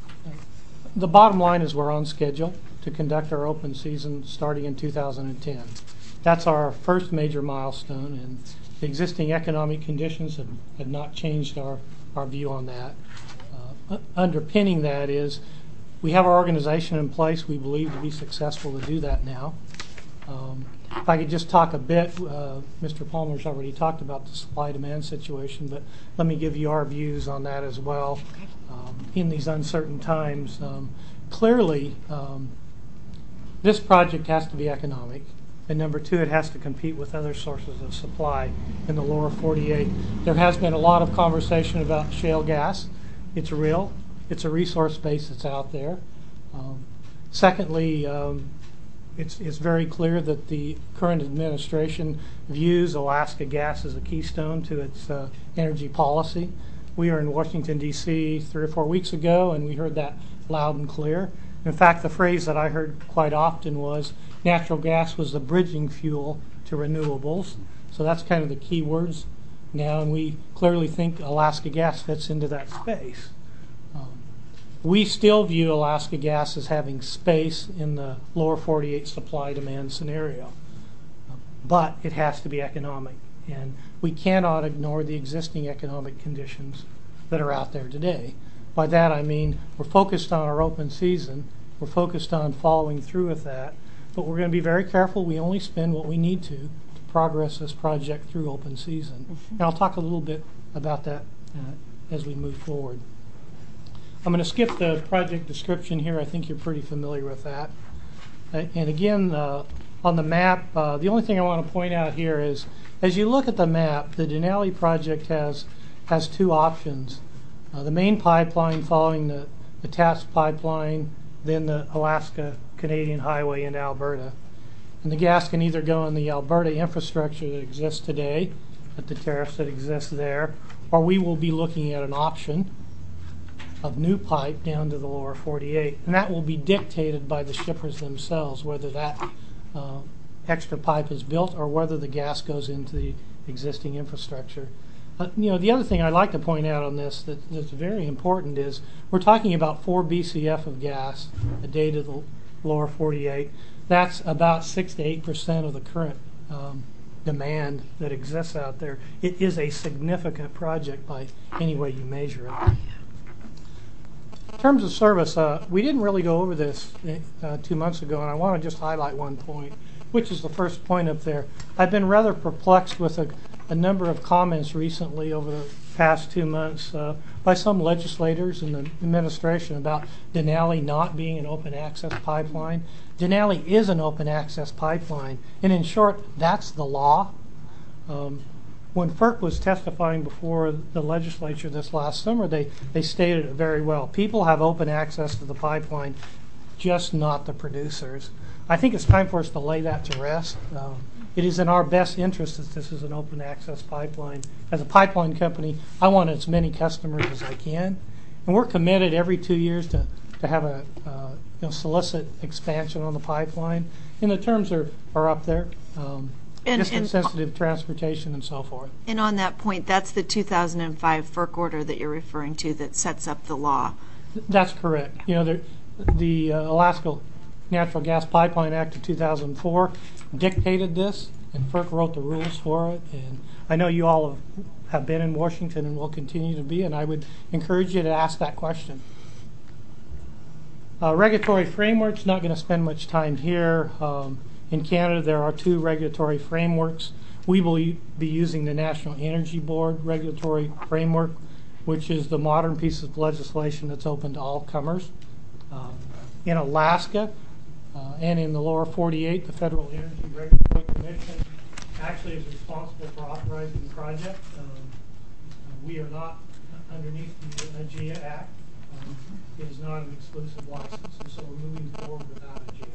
the bottom line is we're on schedule to conduct our open season starting in two thousand ten. That's our first major milestone, and the existing economic conditions have, have not changed our our view on that. Uh, underpinning that is we have our organization in place. We believe to be successful to do that now. Um, if I could just talk a bit, uh, Mister Palmer's already talked about the supply-demand situation, but let me give you our views on that as well. Um, in these uncertain times, um, clearly um, this project has to be economic. And number two, it has to compete with other sources of supply in the lower forty-eight. There has been a lot of conversation about shale gas. It's real. It's a resource base that's out there. Um, secondly, um, it's, it's very clear that the current administration views Alaska gas as a keystone to its uh, energy policy. We were in Washington, D C three or four weeks ago, and we heard that loud and clear. In fact, the phrase that I heard quite often was natural gas was the bridging fuel to renewables. So that's kind of the key words now, and we clearly think Alaska gas fits into that space. Um, we still view Alaska gas as having space in the lower forty-eight supply-demand scenario, but it has to be economic, and we cannot ignore the existing economic conditions that are out there today. By that I mean we're focused on our open season, we're focused on following through with that, but we're going to be very careful. We only spend what we need to to progress this project through open season. Mm-hmm. And I'll talk a little bit about that uh, as we move forward. I'm going to skip the project description here. I think you're pretty familiar with that. Uh, and again, uh, on the map, uh, the only thing I want to point out here is as you look at the map, the Denali project has, has two options. Uh, the main pipeline following the, the Taps pipeline, then the Alaska-Canadian highway into Alberta. And the gas can either go in the Alberta infrastructure that exists today, at the tariffs that exist there, or we will be looking at an option of new pipe down to the lower forty-eight. And that will be dictated by the shippers themselves, whether that uh, extra pipe is built or whether the gas goes into the existing infrastructure. Uh, you know, the other thing I'd like to point out on this that, that's very important is we're talking about four B C F of gas a day to the lower forty-eight. That's about six to eight percent of the current um, demand that exists out there. It is a significant project by any way you measure it. In terms of service, uh, we didn't really go over this uh, two months ago, and I want to just highlight one point, which is the first point up there. I've been rather perplexed with a a number of comments recently over the past two months uh, by some legislators in the administration about Denali not being an open access pipeline. Denali is an open access pipeline, and in short, that's the law. Um, when FERC was testifying before the legislature this last summer, they, they stated it very well. People have open access to the pipeline, just not the producers. I think it's time for us to lay that to rest. Um, It is in our best interest that this is an open access pipeline. As a pipeline company, I want as many customers as I can. And we're committed every two years to, to have a uh, you know, solicit expansion on the pipeline. And the terms are, are up there. Um, And- and- distance-sensitive transportation and so forth. And on that point, that's the two thousand five FERC order that you're referring to that sets up the law. That's correct. You know, the, the uh, Alaska Natural Gas Pipeline Act of two thousand four dictated this, and FERC wrote the rules for it. And I know you all have, have been in Washington and will continue to be, and I would encourage you to ask that question. Uh, regulatory frameworks, not going to spend much time here. Um, in Canada, there are two regulatory frameworks. We will be using the National Energy Board regulatory framework, which is the modern piece of legislation that's open to all comers. Um, in Alaska uh, and in the lower forty-eight, the Federal Energy Regulatory Commission actually is responsible for authorizing the project. Um, uh, we are not underneath the A G I A Act. Um, it is not an exclusive license, and so we're moving forward without A G I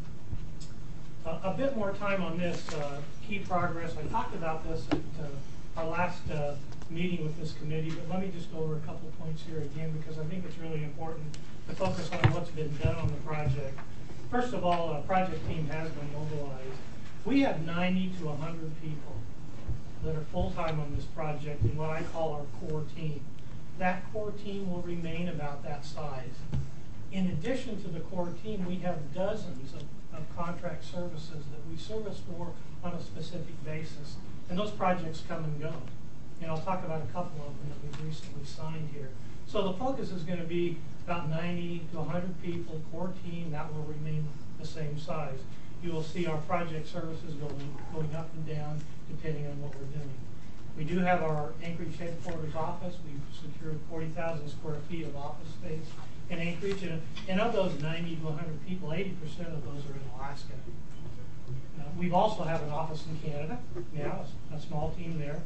A. Uh, a bit more time on this uh, key progress. I talked about this at uh, our last uh, meeting with this committee, but let me just go over a couple of points here again, because I think it's really important to focus on what's been done on the project. First of all, a project team has been mobilized. We have ninety to one hundred people that are full-time on this project in what I call our core team. That core team will remain about that size. In addition to the core team, we have dozens of, of contract services that we service for on a specific basis. And those projects come and go. And I'll talk about a couple of them that we've recently signed here. So the focus is going to be about ninety to one hundred people, core team, that will remain the same size. You will see our project services going, going up and down depending on what we're doing. We do have our Anchorage headquarters office. We've secured forty thousand square feet of office space in Anchorage. And, and of those ninety to one hundred people, eighty percent of those are in Alaska. Uh, we also have an office in Canada now, a small team there.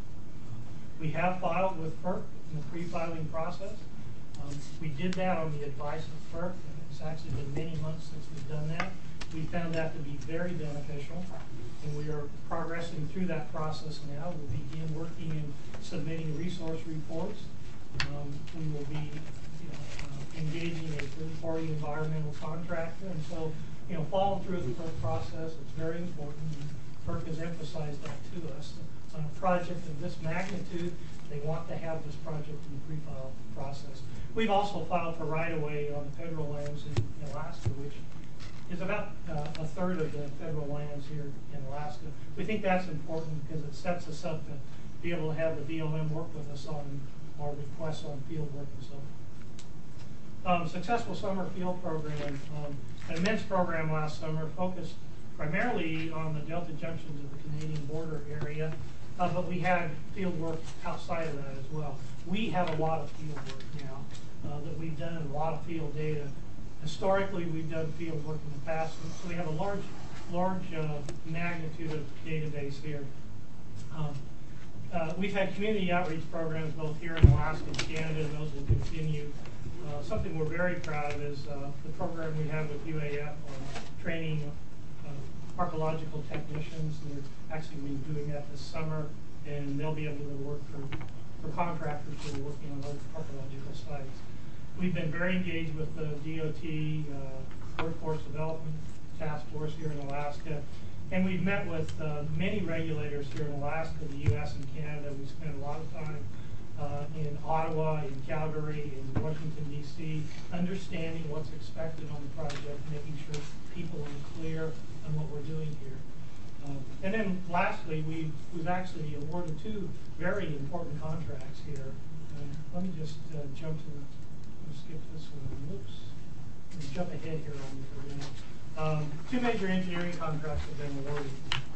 We have filed with FERC in the pre-filing process. Um, we did that on the advice of FERC. It's actually been many months since we've done that. We found that to be very beneficial, and we are progressing through that process now. We'll begin working and submitting resource reports. Um, we will be you know, uh, engaging a third-party environmental contractor, and so you know, following through the FERC process, it's very important. And FERC has emphasized that to us. On a project of this magnitude, they want to have this project in the pre-file process. We've also filed for right-of-way on the federal lands in, in Alaska, which is about uh, a third of the federal lands here in Alaska. We think that's important because it sets us up to be able to have the B L M work with us on our requests on field work and so forth. Um, successful summer field program. Um, an immense program last summer focused primarily on the Delta junctions of the Canadian border area, uh, but we had field work outside of that as well. We have a lot of field work now uh, that we've done, and a lot of field data. Historically, we've done field work in the past, so we have a large, large uh, magnitude of database here. Um, uh, we've had community outreach programs both here in Alaska and Canada, and those will continue. Uh, something we're very proud of is uh, the program we have with U A F on training uh, archaeological technicians. They're actually been doing that this summer, and they'll be able to work for, for contractors who are working on archaeological sites. We've been very engaged with the D O T uh, Workforce Development Task Force here in Alaska, and we've met with uh, many regulators here in Alaska, the U S and Canada. We spent a lot of time uh, in Ottawa, in Calgary, in Washington, D C, understanding what's expected on the project, making sure people are clear on what we're doing here. Um, and then lastly, we've, we've actually awarded two very important contracts here. Um, let me just uh, jump to the skip this one. Oops. Let me jump ahead here on you for a minute. Um, two major engineering contracts have been awarded.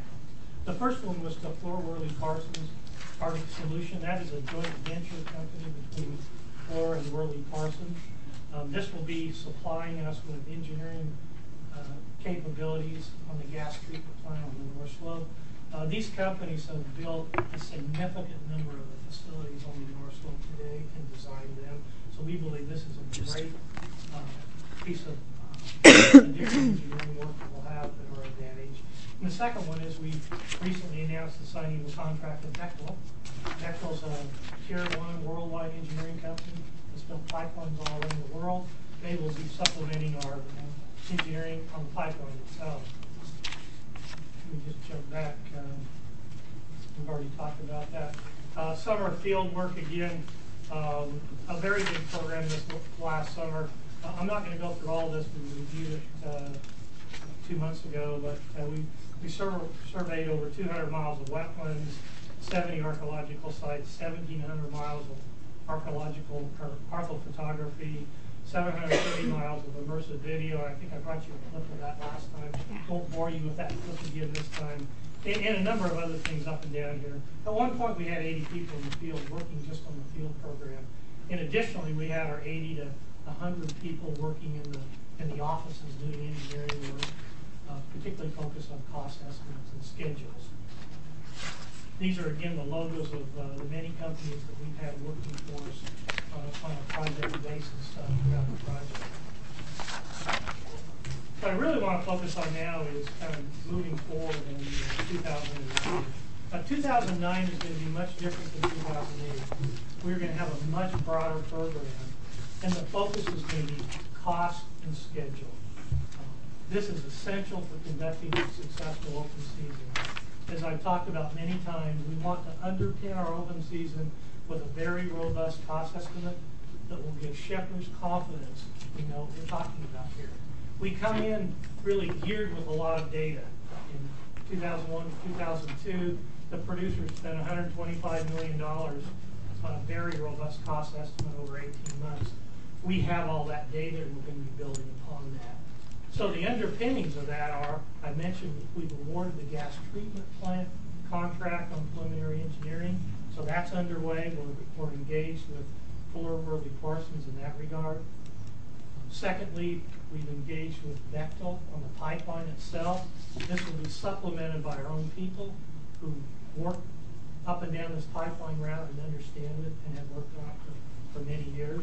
The first one was to Fluor Worley Parsons Arctic Solution. That is a joint venture company between Fluor and Worley Parsons. Um, this will be supplying us with engineering uh, capabilities on the gas treatment plant on the North Slope. Uh, these companies have built a significant number of the facilities on the North Slope today and designed them. So we believe this is a great uh, piece of uh, additional engineering work that we'll have at our advantage. And the second one is we recently announced the signing of a contract with Bechtel. Bechtel's a tier one worldwide engineering company that's built pipelines all around the world. They will be supplementing our uh, engineering on the pipeline itself. we just jump back. Um, we've already talked about that. Uh, summer field work again, um, a very big program this last summer. Uh, I'm not going to go through all this. We reviewed it uh, two months ago, but uh, we we sur surveyed over two hundred miles of wetlands, seventy archaeological sites, seventeen hundred miles of archaeological or archaeophotography, seven hundred thirty miles of immersive video. I think I brought you a clip of that last time. Yeah. Won't bore you with that clip again this time. And, and a number of other things up and down here. At one point, we had eighty people in the field working just on the field program. And additionally, we had our eighty to one hundred people working in the in the offices doing engineering work, uh, particularly focused on cost estimates and schedules. These are again the logos of uh, the many companies that we've had working for us uh, on a project basis uh, throughout the project. What I really want to focus on now is kind of moving forward in uh, two thousand nine. Uh, two thousand nine is going to be much different than two thousand eight. We're going to have a much broader program, and the focus is going to be cost and schedule. Uh, this is essential for conducting a successful open season. As I've talked about many times, we want to underpin our open season with a very robust cost estimate that will give shippers confidence we know what we're talking about here. We come in really geared with a lot of data. In two thousand one to two thousand two, the producers spent one hundred twenty-five million dollars on a very robust cost estimate over eighteen months. We have all that data and we're going to be building upon that. So the underpinnings of that are, I mentioned we've awarded the gas treatment plant contract on preliminary engineering. So that's underway. We're, we're engaged with Fuller Worthy Parsons in that regard. Secondly, we've engaged with Bechtel on the pipeline itself. This will be supplemented by our own people who work up and down this pipeline route and understand it and have worked on it for, for many years.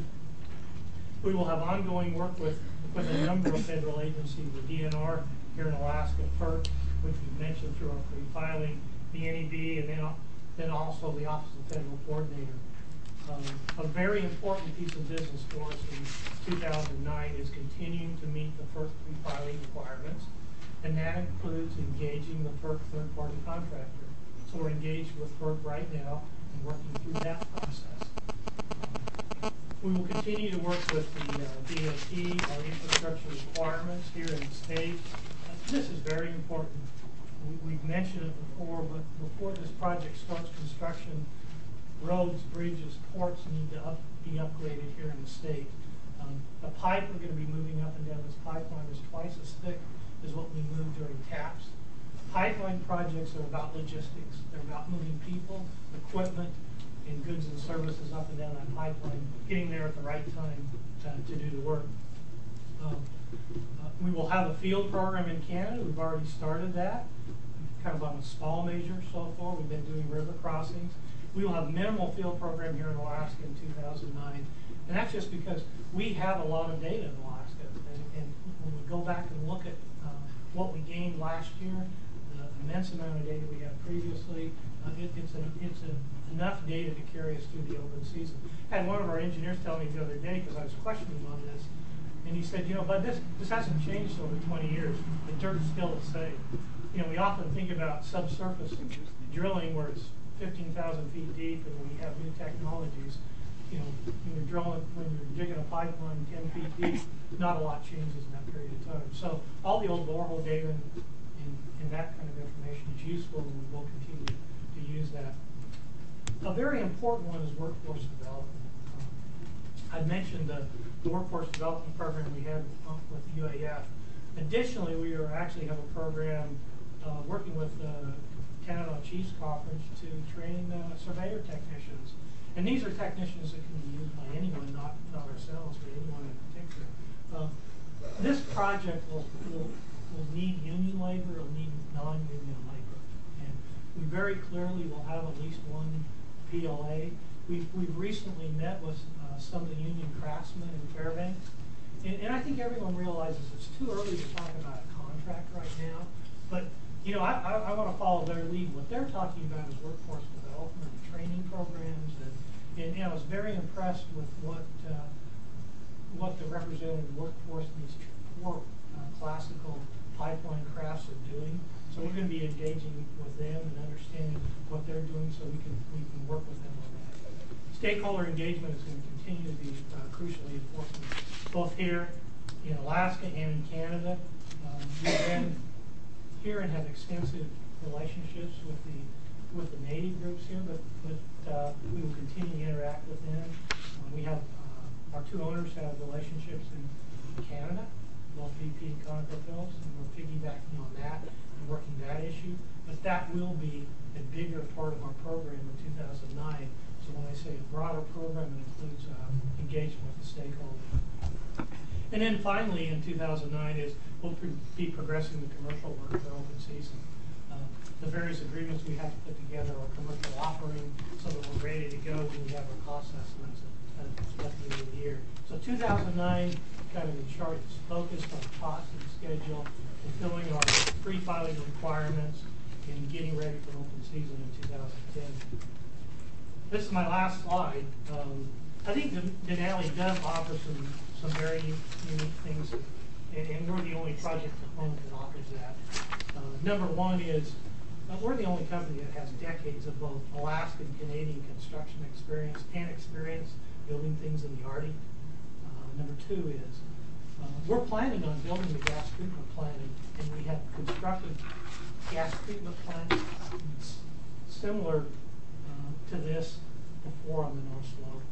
We will have ongoing work with, with a number of federal agencies, the D N R here in Alaska, FERC, which we mentioned through our pre-filing, the N E B, and then, then also the Office of Federal Coordinator. Um, a very important piece of business for us in two thousand nine is continuing to meet the FERC pre-filing requirements, and that includes engaging the FERC third-party contractor. So we're engaged with FERC right now and working through that process. Um, we will continue to work with the uh, D O T, our infrastructure requirements here in the state. Uh, this is very important. We, we've mentioned it before, but before this project starts construction, roads, bridges, ports need to up, be upgraded here in the state. Um, the pipe we're going to be moving up and down this pipeline is twice as thick as what we moved during TAPS. Pipeline projects are about logistics. They're about moving people, equipment, and goods and services up and down that pipeline, getting there at the right time uh, to do the work. Um, uh, we will have a field program in Canada. We've already started that, kind of on a small measure so far. We've been doing river crossings. We will have a minimal field program here in Alaska in two thousand nine, and that's just because we have a lot of data in Alaska. And, and when we go back and look at uh, what we gained last year, the immense amount of data we had previously, uh, it, it's, a, it's a, enough data to carry us through the open season. I had one of our engineers tell me the other day, because I was questioning on this, and he said, you know, but this, this hasn't changed over twenty years. The dirt's still the same. You know, we often think about subsurface drilling where it's fifteen thousand feet deep, and we have new technologies. You know, when you're drilling, when you're digging a pipeline ten feet deep, not a lot changes in that period of time. So all the old borehole data and, and, and that kind of information is useful, and we will continue to use that. A very important one is workforce development. Um, I mentioned the, the workforce development program we had with U A F. Additionally, we are actually have a program uh, working with uh, Canada Chiefs Conference to train uh, surveyor technicians. And these are technicians that can be used by anyone, not, not ourselves, but anyone in particular. Uh, this project will, will, will need union labor, it will need non-union labor. And we very clearly will have at least one P L A. We've, we've recently met with uh, some of the union craftsmen in Fairbanks. And, and I think everyone realizes it's too early to talk about a contract right now. But you know, I, I, I want to follow their lead. What they're talking about is workforce development, training programs, and, and, and I was very impressed with what uh, what the representative workforce in these four uh, classical Pipeline Crafts are doing. So we're going to be engaging with them and understanding what they're doing so we can we can work with them on that. Stakeholder engagement is going to continue to be uh, crucially important, both here in Alaska and in Canada. Um, we've been here and have extensive relationships with the with the Native groups here, but, but uh, we will continue to interact with them. Uh, we have uh, our two owners have relationships in Canada, both B P and ConocoPhillips, and we're piggybacking on that and working that issue. But that will be a bigger part of our program in two thousand nine. So when I say a broader program, it includes uh, engagement with the stakeholders. And then finally, in two thousand nine, is we'll be progressing the commercial work for open season. Uh, the various agreements we have to put together are commercial offering so that we're ready to go when we have our cost estimates at, at the end of the year. So two thousand nine, kind of in short, is focused on cost and schedule, fulfilling our pre-filing requirements, and getting ready for open season in two thousand ten. This is my last slide. Um, I think Denali does offer some some very unique things, and, and we're the only project proponent that offers that. Uh, number one is uh, we're the only company that has decades of both Alaskan and Canadian construction experience and experience building things in the Arctic. Uh, number two is uh, we're planning on building the gas treatment plant, and we have constructed gas treatment plants similar uh, to this before on the North Slope.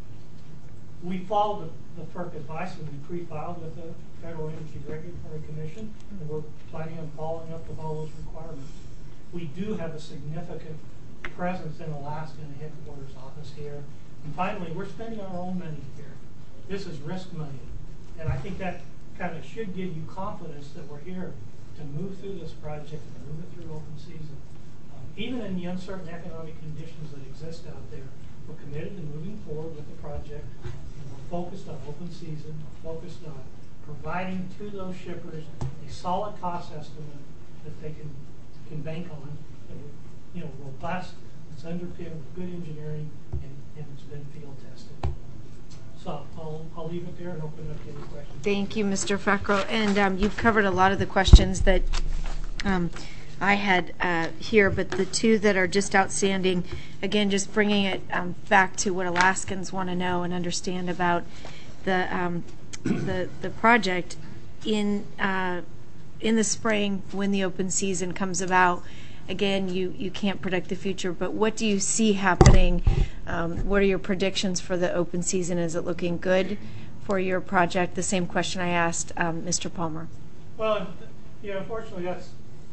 We followed the, the FERC advice and we pre-filed with the Federal Energy Regulatory Commission, and we're planning on following up with all those requirements. We do have a significant presence in Alaska in the headquarters office here. And finally, we're spending our own money here. This is risk money. And I think that kind of should give you confidence that we're here to move through this project and move it through open season. Um, even in the uncertain economic conditions that exist out there, we're committed to moving forward with the project. And we're focused on open season. We're focused on providing to those shippers a solid cost estimate that they can, can bank on, and, you know, robust, it's underpinned with good engineering, and, and it's been field tested. So I'll, I'll leave it there and open it up to any questions. Thank you, Mister Fackrell. And um, you've covered a lot of the questions that um, I had uh, here, but the two that are just outstanding, again, just bringing it um, back to what Alaskans want to know and understand about the um, the, the project in uh, in the spring when the open season comes about. Again, you, you can't predict the future, but what do you see happening? Um, what are your predictions for the open season? Is it looking good for your project? The same question I asked um, Mister Palmer. Well, you know, unfortunately, that's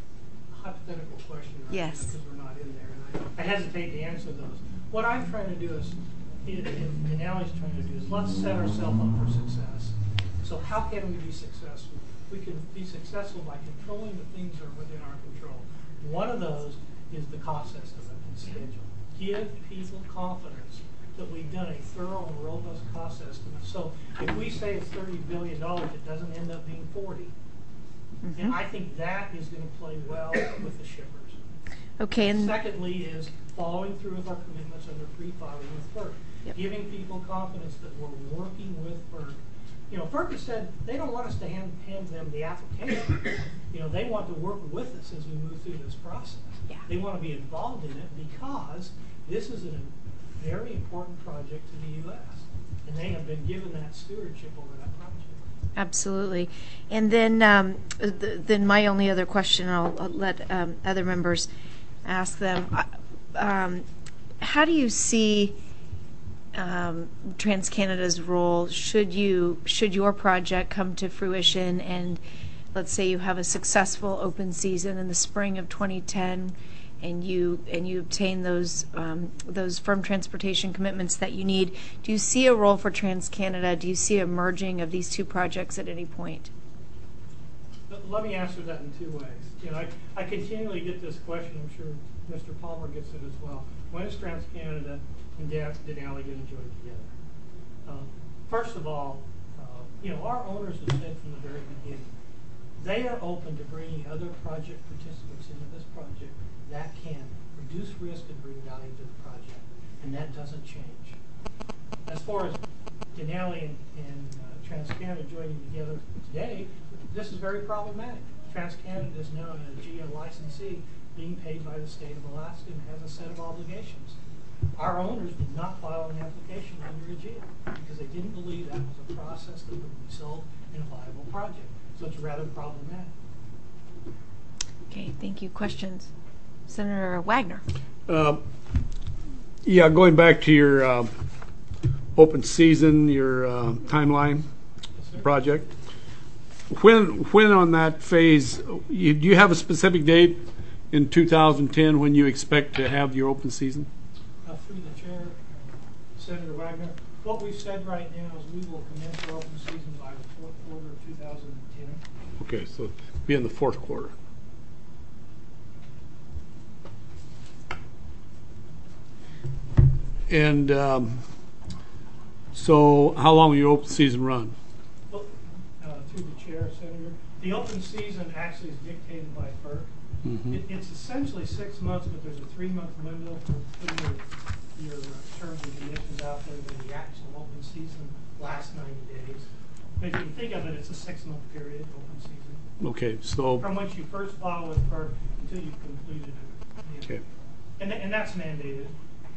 a hypothetical question, right? Yes. Because we're not in there, and I, I hesitate to answer those. What I'm trying to do is, and Allie's trying to do is, let's set ourselves up for success. So how can we be successful? We can be successful by controlling the things that are within our control. One of those is the cost estimate and schedule. Give people confidence that we've done a thorough and robust cost estimate. So if we say it's thirty billion dollars, it doesn't end up being forty. Mm-hmm. And I think that is going to play well with the shippers. Okay. And secondly is following through with our commitments under pre-filing with FERC. Yep. Giving people confidence that we're working with FERC. You know, FERC has said they don't want us to hand, hand them the application. You know, they want to work with us as we move through this process. Yeah. They want to be involved in it because this is a very important project to the U S and they have been given that stewardship over that project. Absolutely. And then, um, th then my only other question, I'll, I'll let um, other members ask them. Um, how do you see Um, TransCanada's role should you should your project come to fruition, and let's say you have a successful open season in the spring of twenty ten, and you and you obtain those um, those firm transportation commitments that you need? Do you see a role for TransCanada? Do you see a merging of these two projects at any point? Let me answer that in two ways. You know, I, I continually get this question. I'm sure Mister Palmer gets it as well. When is TransCanada and Denali going to join together? Uh, first of all, uh, you know, our owners have said from the very beginning, they are open to bringing other project participants into this project that can reduce risk and bring value to the project, and that doesn't change. As far as Denali and, and uh, TransCanada joining together today, this is very problematic. TransCanada is now an AGEA licensee being paid by the state of Alaska and has a set of obligations. Our owners did not file an application under AGEA because they didn't believe that was a process that would result in a viable project. So it's rather problematic. Okay, thank you. Questions? Senator Wagner. Uh, yeah, going back to your uh, open season, your uh, timeline project. When when on that phase, you, do you have a specific date in two thousand ten when you expect to have your open season? Uh, through the chair, uh, Senator Wagner, what we've said right now is we will commence our open season by the fourth quarter of two thousand ten. Okay, so be in the fourth quarter. And um, so how long will your open season run? Well, uh, through the chair, Senator, the open season actually is dictated by FERC. Mm-hmm. It, it's essentially six months, but there's a three-month window for putting your, your uh, terms and conditions out there. Then the actual open season lasts ninety days. But if you think of it, it's a six-month period, open season. Okay, so From once you first file with FERC until you've completed it. Yeah. okay. And, th- and that's mandated.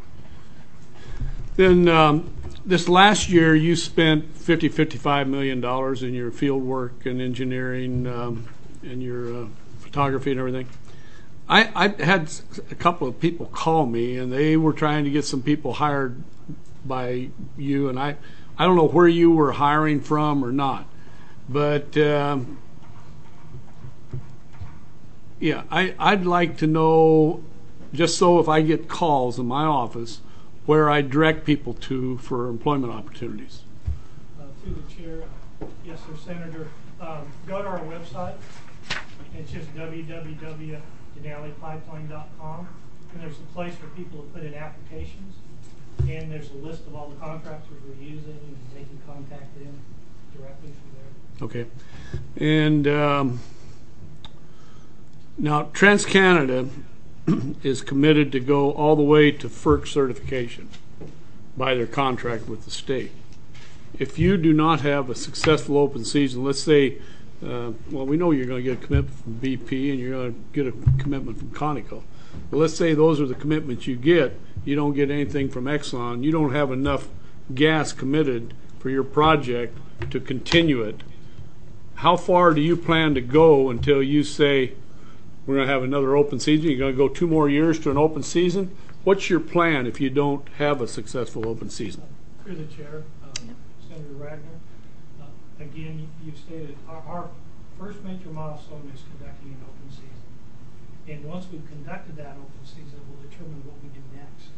Then um, this last year you spent fifty, fifty-five million dollars in your field work and engineering um, and your uh, photography and everything. I, I had a couple of people call me and they were trying to get some people hired by you, and I, I don't know where you were hiring from or not, but um, yeah, I, I'd like to know, just so if I get calls in my office, where I direct people to for employment opportunities. Uh, through the chair, uh, yes, sir, Senator. Um, go to our website. It's just w w w dot denali pipeline dot com, and there's a place for people to put in applications, and there's a list of all the contractors we're using, and they can contact them directly through there. Okay, and um, now TransCanada is committed to go all the way to FERC certification by their contract with the state. If you do not have a successful open season, let's say, uh, well, we know you're going to get a commitment from B P and you're going to get a commitment from Conoco. But let's say those are the commitments you get. You don't get anything from Exxon. You don't have enough gas committed for your project to continue it. How far do you plan to go until you say, we're going to have another open season? You're going to go two more years to an open season? What's your plan if you don't have a successful open season? Through the chair, um, Senator Wagner, uh, again, you, you've stated our, our first major milestone is conducting an open season. And once we've conducted that open season, we'll determine what we do next.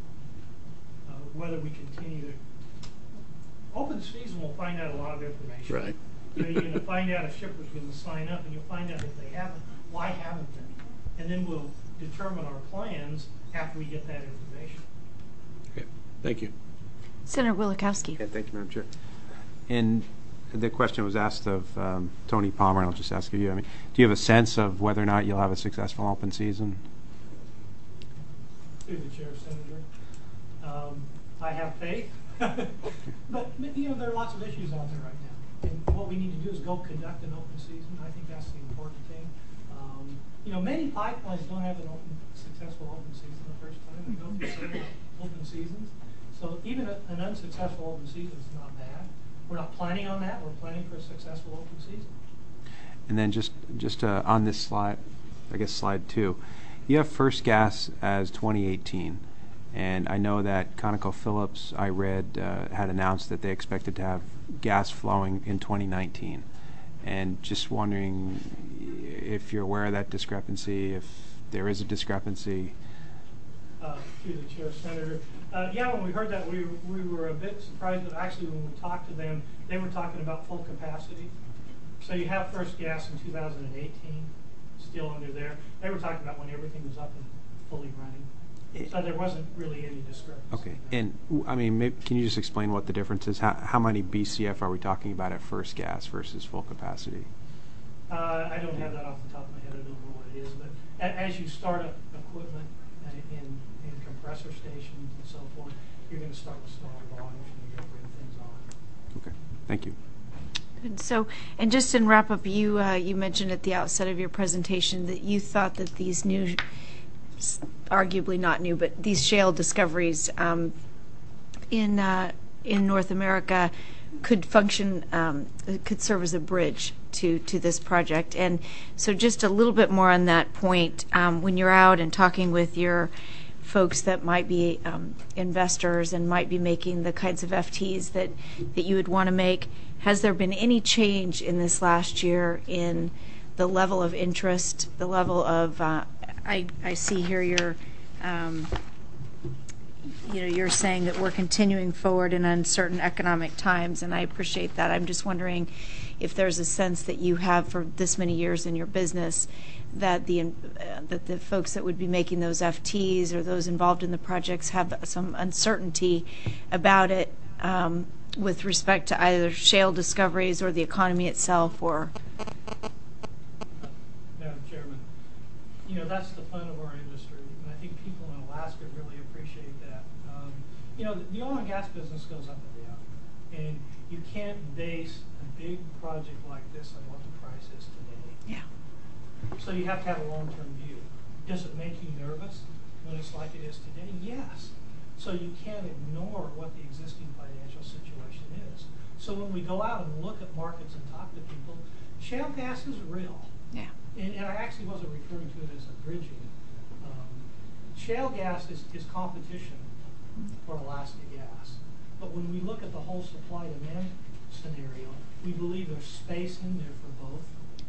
Uh, whether we continue to... Open season, we'll find out a lot of information. Right. You know, you're going to find out if shippers are going to sign up, and you'll find out if they haven't, why haven't they? And then we'll determine our plans after we get that information. Okay, thank you. Senator Wielechowski. Okay, thank you, Madam Chair. And the question was asked of um, Tony Palmer, and I'll just ask you. I mean, do you have a sense of whether or not you'll have a successful open season? Through the chair, Senator. Um, I have faith. But, you know, there are lots of issues out there right now. And what we need to do is go conduct an open season. I think that's the important thing. Um, you know, many pipelines don't have an open, successful open season the first time. They go through several open seasons. So even a, an unsuccessful open season is not bad. We're not planning on that. We're planning for a successful open season. And then just just uh, on this slide, I guess slide two, you have first gas as twenty eighteen. And I know that ConocoPhillips, I read, uh, had announced that they expected to have gas flowing in twenty nineteen. And just wondering if you're aware of that discrepancy, if there is a discrepancy. Uh, through the chair, Senator. Uh, yeah, when we heard that, we, we were a bit surprised, but actually when we talked to them, they were talking about full capacity. So you have first gas in two thousand eighteen, still under there. They were talking about when everything was up and fully running. So there wasn't really any discrepancy. Okay, and I mean, maybe, can you just explain what the difference is? How, how many B C F are we talking about at first gas versus full capacity? Uh, I don't have that off the top of my head. I don't know what it is, but a, as you start up equipment in, in compressor stations and so forth, you're going to start with smaller volumes and you're going to bring things on. Okay, thank you. And so, and just in wrap up, you uh, you mentioned at the outset of your presentation that you thought that these new, arguably not new, but these shale discoveries um, in uh, in North America could function, um, could serve as a bridge to to this project. And so, just a little bit more on that point. Um, when you're out and talking with your folks that might be um, investors and might be making the kinds of F Ts that, that you would want to make, has there been any change in this last year in the level of interest, the level of, uh, I, I see here you're, um, you know, you're saying that we're continuing forward in uncertain economic times, and I appreciate that. I'm just wondering if there's a sense that you have for this many years in your business that the uh, that the folks that would be making those F Ts or those involved in the projects have some uncertainty about it um, with respect to either shale discoveries or the economy itself, or. Madam Chairman, you know, that's the fun of our industry, and I think people in Alaska really appreciate that. Um, you know, the, the oil and gas business goes up and down, and you can't base a big project like this on what the price is today. Yeah. So you have to have a long-term view. Does it make you nervous when it's like it is today? Yes. So you can't ignore what the existing financial situation is. So when we go out and look at markets and talk to people, shale gas is real. Yeah. And, and I actually wasn't referring to it as a bridging. Um, shale gas is, is competition for Alaska gas. But when we look at the whole supply-demand scenario, we believe there's space in there for both.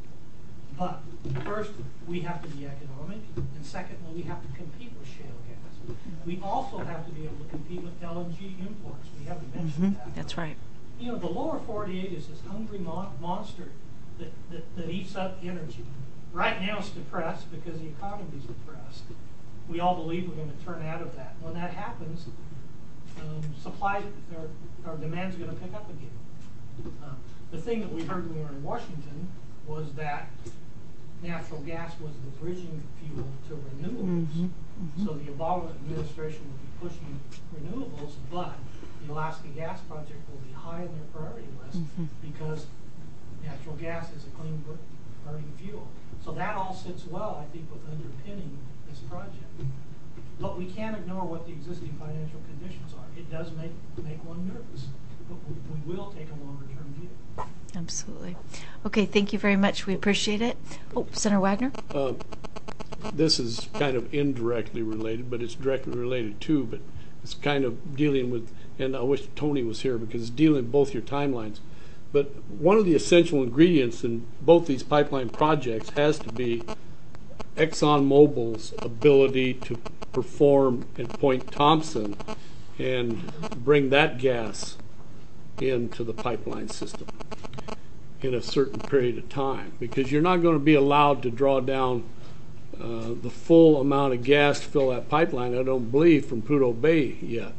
But first, we have to be economic, and secondly, we have to compete with shale gas. We also have to be able to compete with L N G imports. We haven't mentioned Mm-hmm. that. That's right. You know, the lower forty-eight is this hungry mon monster that, that, that eats up energy. Right now it's depressed because the economy's depressed. We all believe we're going to turn out of that. When that happens, um, supply or, or demand's going to pick up again. Um, the thing that we heard when we were in Washington was that natural gas was the bridging fuel to renewables. Mm-hmm, mm-hmm. So the Obama administration will be pushing renewables, but the Alaska Gas Project will be high on their priority list mm-hmm. because natural gas is a clean burning fuel. So that all sits well, I think, with underpinning this project. But we can't ignore what the existing financial conditions are. It does make, make one nervous, but we, we will take a longer term view. Absolutely. Okay, thank you very much. We appreciate it. Oh, Senator Wagner? Uh, this is kind of indirectly related, but it's directly related too, but it's kind of dealing with, and I wish Tony was here because it's dealing with both your timelines. But one of the essential ingredients in both these pipeline projects has to be ExxonMobil's ability to perform in Point Thompson and bring that gas into the pipeline system in a certain period of time, because you're not going to be allowed to draw down uh, the full amount of gas to fill that pipeline, I don't believe, from Prudhoe Bay yet.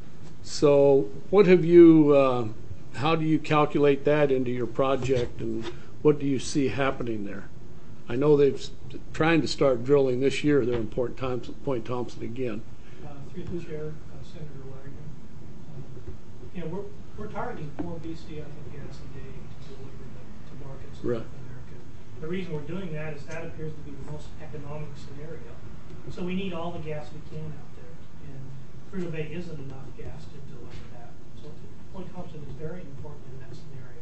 So what have you, uh, how do you calculate that into your project, and what do you see happening there? I know they're trying to start drilling this year there in Point Thompson, Point Thompson again. Uh, through the chair, uh, Senator Wagner, uh, you know, we're, we're targeting four B C F of gas a day to deliver to, to markets in Right. North America. The reason we're doing that is that appears to be the most economic scenario. So we need all the gas we can out there, and Prudhoe Bay isn't enough gas to deliver that. So Point Thompson is very important in that scenario.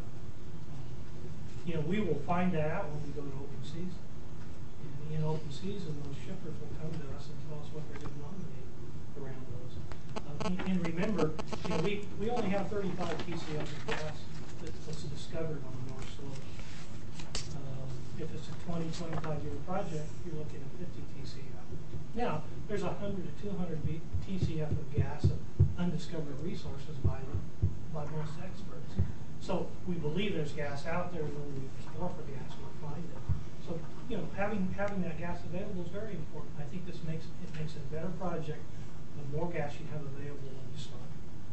You know, we will find that out when we go to open season. And in open season, those shippers will come to us and tell us what they're going to nominate around those. Uh, and, and remember, you know, we, we only have thirty-five T C F of gas that, that's discovered on the North Slope. Um, if it's a twenty, twenty-five year project, you're looking at fifty T C F. Now, there's one hundred to two hundred T C F of gas of undiscovered resources by, by most experts. So we believe there's gas out there, and when we explore for gas, we'll find it. So, you know, having having that gas available is very important. I think this makes it makes it a better project the more gas you have available when you start.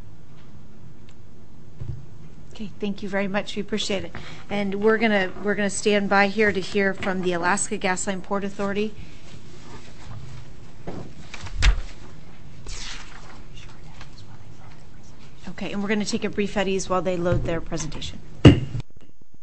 Okay, thank you very much. We appreciate it. And we're gonna we're gonna stand by here to hear from the Alaska Gasline Port Authority. Okay, and we're going to take a brief at ease while they load their presentation.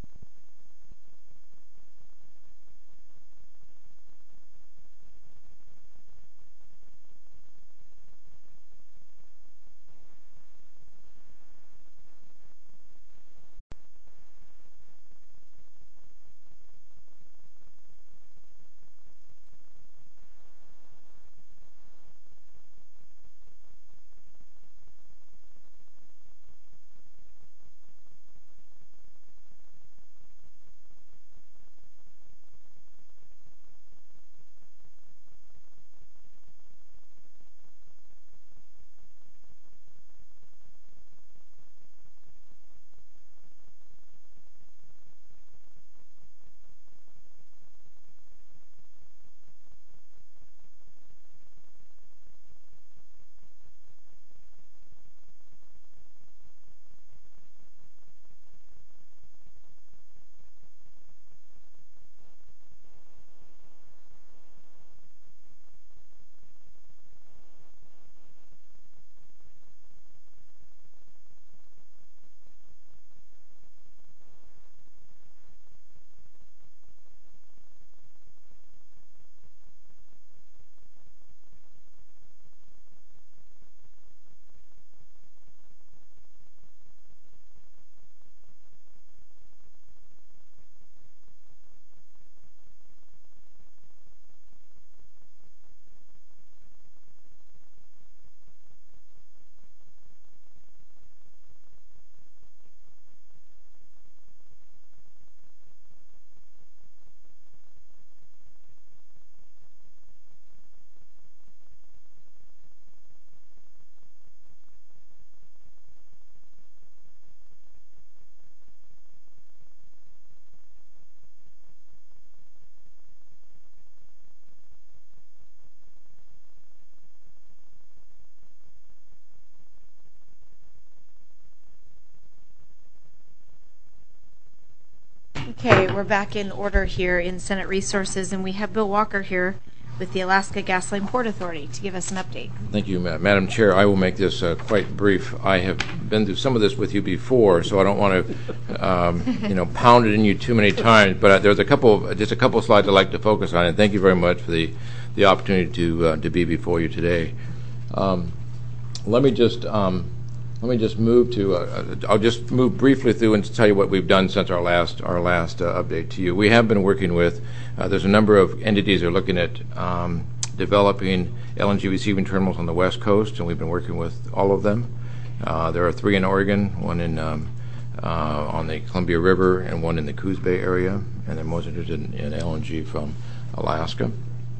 Okay, we're back in order here in Senate Resources, and we have Bill Walker here with the Alaska Gasline Port Authority to give us an update. Thank you, Ma- Madam Chair. I will make this uh, quite brief. I have been through some of this with you before, so I don't want to, um, you know, pound it in you too many times. But uh, there's a couple, just a couple of slides I'd like to focus on, and thank you very much for the the opportunity to uh, to be before you today. Um, let me just um, let me just move to. Uh, I'll just move briefly through and tell you what we've done since our last our last uh, update to you. We have been working with. Uh, there's a number of entities that are looking at um, developing L N G receiving terminals on the West Coast, and we've been working with all of them. Uh, there are three in Oregon, one in um, uh, on the Columbia River, and one in the Coos Bay area, and they're most interested in, in L N G from Alaska.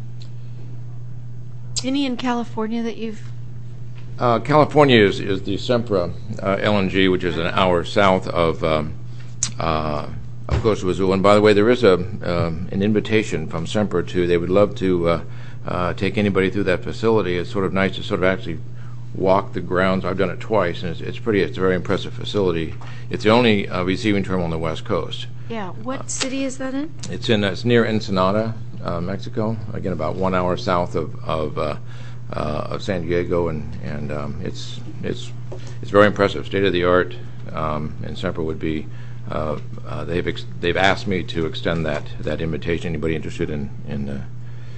Any in California that you've... Uh, California is, is the Sempra uh, L N G, which is an hour south of um, uh, of Costa Azul. And by the way, there is a um, an invitation from Sempra to. They would love to uh, uh, take anybody through that facility. It's sort of nice to sort of actually walk the grounds. I've done it twice, and it's, it's pretty. It's a very impressive facility. It's the only uh, receiving terminal on the West Coast. Yeah, what uh, city is that in? It's in. Uh, it's near Ensenada, uh, Mexico. Again, about one hour south of of, uh, uh, of San Diego, and and um, it's it's it's very impressive, state of the art. Um, and Sempra would be. Uh, uh, they've ex- they've asked me to extend that that invitation. Anybody interested in in uh,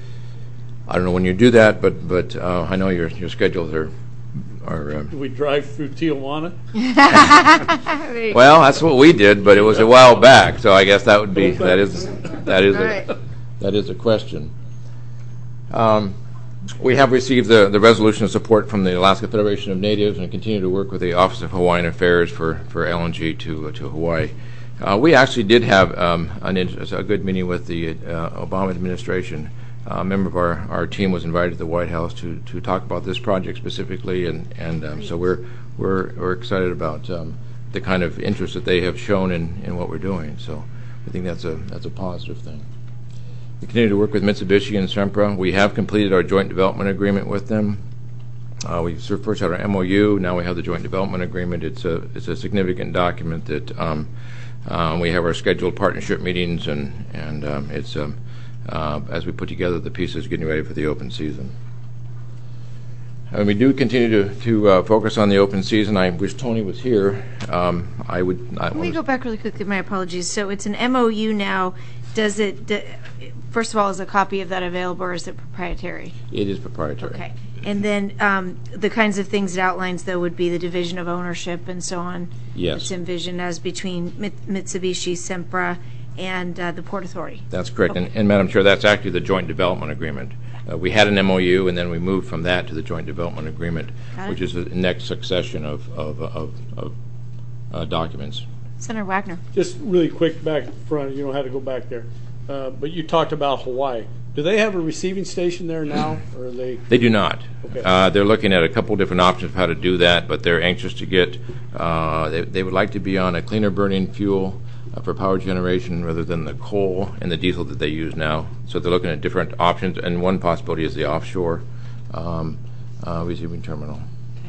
I don't know when you do that, but but uh, I know your your schedules are are. Uh, Do we drive through Tijuana? well, that's what we did, but it was a while back, so I guess that would be that is that is Right. a, that is a question. Um, we have received the, the resolution of support from the Alaska Federation of Natives and continue to work with the Office of Hawaiian Affairs for, for L N G to uh, to Hawaii. Uh, we actually did have um, an, a good meeting with the uh, Obama administration. Uh, a member of our, our team was invited to the White House to, to talk about this project specifically, and, and um, so we're we're we're excited about um, the kind of interest that they have shown in, in what we're doing. So I think that's a that's a positive thing. We continue to work with Mitsubishi and Sempra. We have completed our joint development agreement with them. Uh, we first had our M O U. Now we have the joint development agreement. It's a it's a significant document that um, um, we have our scheduled partnership meetings, and and um, it's um, uh, as we put together the pieces, getting ready for the open season. And we do continue to to uh, focus on the open season. I wish Tony was here. Um, I would. I Let me go back really quickly. My apologies. So it's an M O U now. Does it? D- first of all, is a copy of that available, or is it proprietary? It is proprietary. Okay. And then um, the kinds of things it outlines, though, would be the division of ownership and so on. Yes. It's envisioned as between Mitsubishi, Sempra, and uh, the Port Authority. That's correct. Okay. And, and Madam Chair, that's actually the joint development agreement. Uh, we had an M O U, and then we moved from that to the joint development agreement, Got which it. is the next succession of of, of, of uh, documents. Senator Wagner. Just really quick back front, you don't have to go back there. Uh, but you talked about Hawaii. Do they have a receiving station there now, or are they? They do not. Okay. Uh, they're looking at a couple different options of how to do that, but they're anxious to get. Uh, they they would like to be on a cleaner burning fuel uh, for power generation rather than the coal and the diesel that they use now. So they're looking at different options, and one possibility is the offshore um, uh, receiving terminal.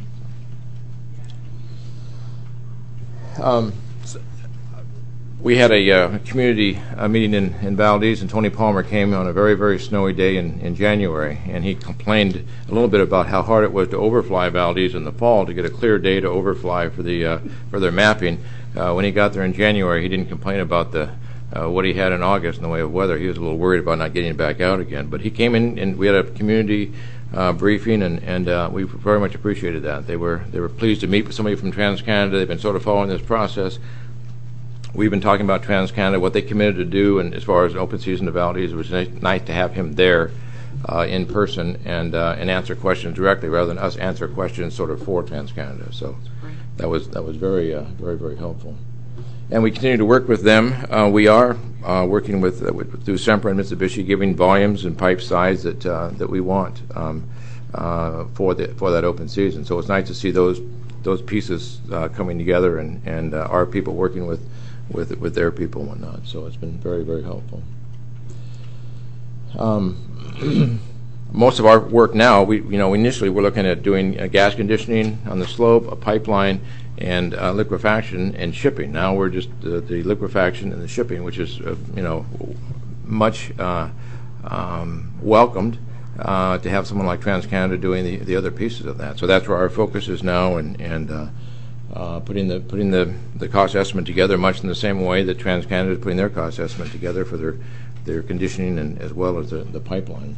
Okay. Um, We had a uh, community uh, meeting in, in Valdez, and Tony Palmer came on a very, very snowy day in, in January, and he complained a little bit about how hard it was to overfly Valdez in the fall to get a clear day to overfly for the uh, for their mapping. Uh, when he got there in January, he didn't complain about the uh, what he had in August in the way of weather. He was a little worried about not getting back out again. But he came in, and we had a community uh, briefing, and, and uh, we very much appreciated that. They were they were pleased to meet with somebody from TransCanada. They've been sort of following this process. We've been talking about TransCanada, what they committed to do, and as far as open season to Valdez, it was nice, nice to have him there uh, in person and uh, and answer questions directly rather than us answer questions sort of for TransCanada. So that was that was very uh, very very helpful. And we continue to work with them. Uh, we are uh, working with, uh, with through Sempra and Mitsubishi, giving volumes and pipe size that uh, that we want um, uh, for the for that open season. So it's nice to see those those pieces uh, coming together, and and uh, our people working with. with with their people and whatnot. So it's been very, very helpful. Um, most of our work now, we you know initially we're looking at doing uh, gas conditioning on the slope, a pipeline, and uh, liquefaction and shipping. Now we're just uh, the liquefaction and the shipping, which is uh, you know much uh, um, welcomed uh, to have someone like TransCanada doing the, the other pieces of that. So that's where our focus is now, and and uh, uh, putting the putting the, the cost estimate together, much in the same way that TransCanada is putting their cost estimate together for their their conditioning and as well as the, the pipeline.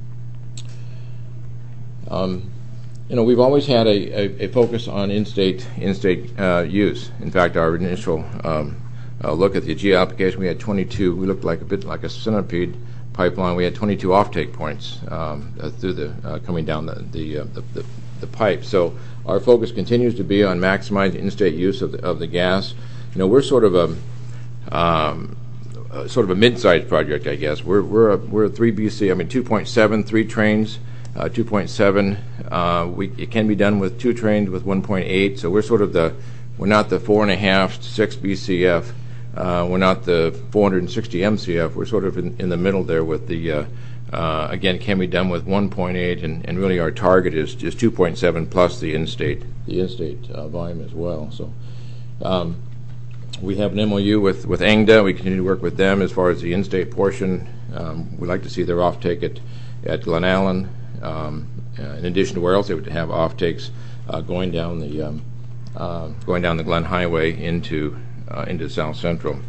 Um, you know, we've always had a, a, a focus on in-state in-state uh, use. In fact, our initial um, uh, look at the G A application, we had twenty-two. We looked like a bit like a centipede pipeline. We had twenty-two offtake points um, uh, through the uh, coming down the the, uh, the the the pipe. So our focus continues to be on maximizing in-state use of the, of the gas. You know, we're sort of a um, uh, sort of a mid-sized project, I guess. We're we're a, we're a three B C. I mean, two point seven, three trains. Uh, two point seven, uh, we, it can be done with two trains with one point eight, so we're sort of the, we're not the four and a half, six B C F, uh, we're not the four hundred sixty M C F, we're sort of in, in the middle there with the, uh, uh, again, can be done with one point eight, and, and really our target is just two point seven plus the in-state, the in-state uh, volume as well. So um, we have an M O U with, with A N G D A, we continue to work with them as far as the in-state portion. Um, we'd like to see their offtake at, at Glen Allen. Um, uh, in addition to where else they would have offtakes uh, going down the um, uh, going down the Glen Highway into uh, into South Central.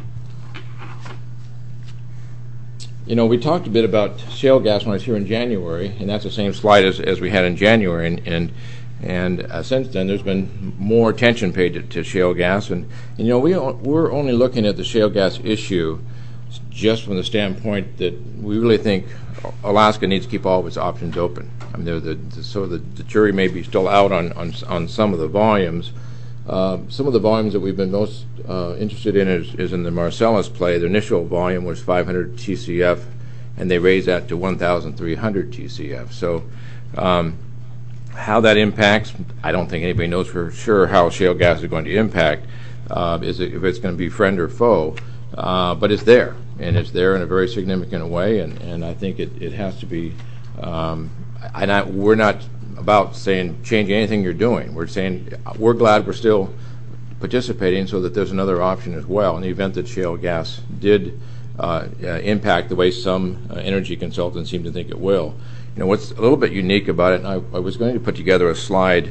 You know, we talked a bit about shale gas when I was here in January, and that's the same slide as, as we had in January. And and, and uh, since then, there's been more attention paid to, to shale gas. And, and you know, we we're only looking at the shale gas issue just from the standpoint that we really think Alaska needs to keep all of its options open. I mean, the, the, so the, the jury may be still out on, on, on some of the volumes. Uh, some of the volumes that we've been most uh, interested in is, is in the Marcellus play. The initial volume was five hundred T C F, and they raised that to one thousand three hundred T C F. So um, how that impacts, I don't think anybody knows for sure how shale gas is going to impact, uh, is it, if it's going to be friend or foe, uh, but it's there. And it's there in a very significant way, and, and I think it, it has to be, um, and I, we're not about saying change anything you're doing. We're saying we're glad we're still participating so that there's another option as well in the event that shale gas did uh, uh, impact the way some uh, energy consultants seem to think it will. You know, what's a little bit unique about it, and I, I was going to put together a slide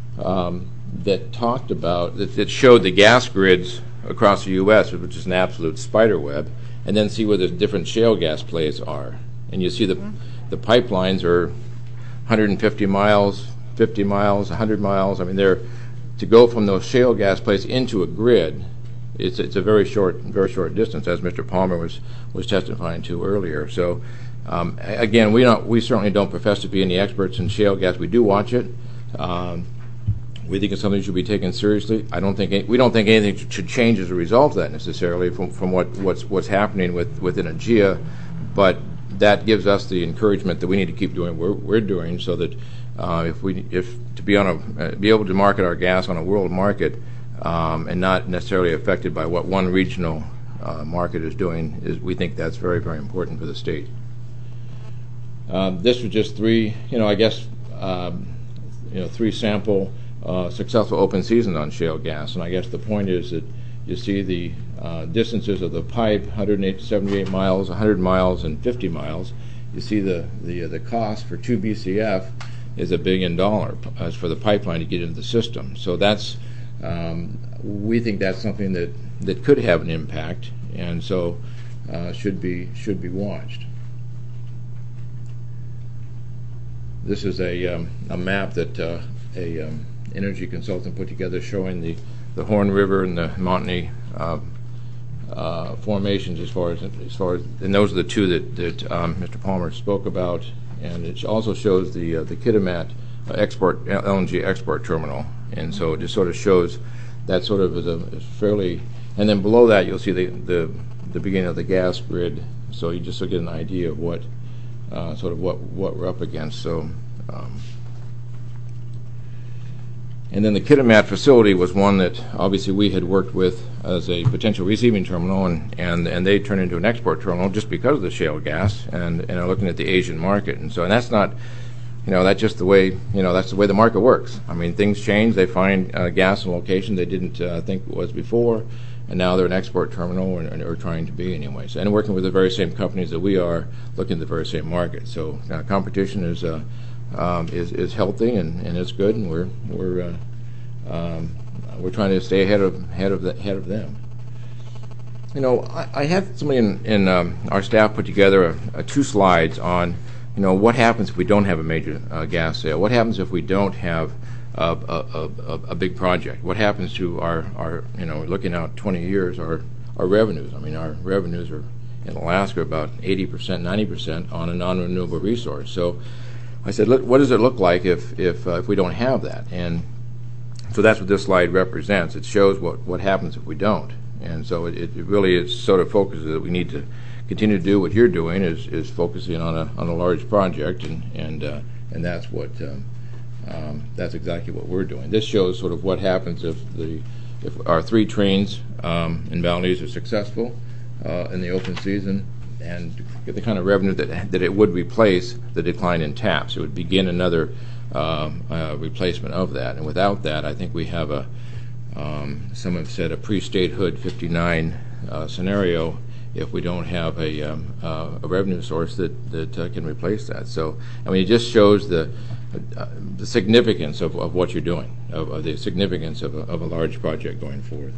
um, that talked about, that, that showed the gas grids across the U S, which is an absolute spider web, and then see where the different shale gas plays are. And you see the mm-hmm. the pipelines are one hundred fifty miles, fifty miles, one hundred miles. I mean, they're to go from those shale gas plays into a grid. It's it's a very short, very short distance, as Mister Palmer was was testifying to earlier. So, um, again, we don't we certainly don't profess to be any experts in shale gas. We do watch it. Um, We think it's something that should be taken seriously. I don't think we don't think anything should change as a result of that necessarily from, from what, what's what's happening with within A G E A, but that gives us the encouragement that we need to keep doing what we're, we're doing, so that uh, if we if to be on a uh, be able to market our gas on a world market um, and not necessarily affected by what one regional uh, market is doing, is we think that's very very important for the state. Um, this was just three, you know, I guess um, you know three sample. Uh, successful open seasons on shale gas, and I guess the point is that you see the uh, distances of the pipe: one hundred seventy-eight miles, one hundred miles, and fifty miles. You see the the uh, the cost for two B C F is a billion dollar as for the pipeline to get into the system. So that's um, we think that's something that that could have an impact, and so uh, should be should be watched. This is a um, a map that uh, a um, energy consultant put together showing the, the Horn River and the Montney uh, uh, formations as far as as far as and those are the two that that um, Mister Palmer spoke about, and it also shows the uh, the Kitimat uh, export L N G export terminal, and so it just sort of shows that sort of is a is fairly, and then below that you'll see the the the beginning of the gas grid, so you just sort of get an idea of what uh, sort of what what we're up against. So. Um, And then the Kitimat facility was one that obviously we had worked with as a potential receiving terminal, and, and, and they turned into an export terminal just because of the shale gas, and, and are looking at the Asian market. And so, and that's not, you know, that's just the way, you know, that's the way the market works. I mean, things change. They find uh, gas in a location they didn't uh, think it was before, and now they're an export terminal, and, and are trying to be anyways. And working with the very same companies that we are, looking at the very same market. So uh, competition is uh, um, is is healthy, and, and it's good, and we're we're uh, um, we're trying to stay ahead of ahead of the, ahead of them. You know, I, I had somebody in, in um, our staff put together a, a two slides on, you know, what happens if we don't have a major uh, gas sale? What happens if we don't have a, a, a, a big project? What happens to our, our, you know, looking out twenty years, our, our revenues? I mean, our revenues are in Alaska about eighty percent, ninety percent on a non-renewable resource. So I said, look, what does it look like if, if, uh, if we don't have that? And so that's what this slide represents. It shows what, what happens if we don't. And so it, it really is sort of focuses that we need to continue to do what you're doing, is, is focusing on a on a large project, and and uh, and that's what um, um, that's exactly what we're doing. This shows sort of what happens if the if our three trains um, in Valdez are successful uh, in the open season, and get the kind of revenue that that it would replace the decline in taps. It would begin another um, uh, replacement of that, and without that, I think we have a um, some have said a pre-statehood fifty-nine uh, scenario if we don't have a, um, uh, a revenue source that, that uh, can replace that. So, I mean, it just shows the uh, the significance of, of what you're doing, of, of the significance of a, of a large project going forward.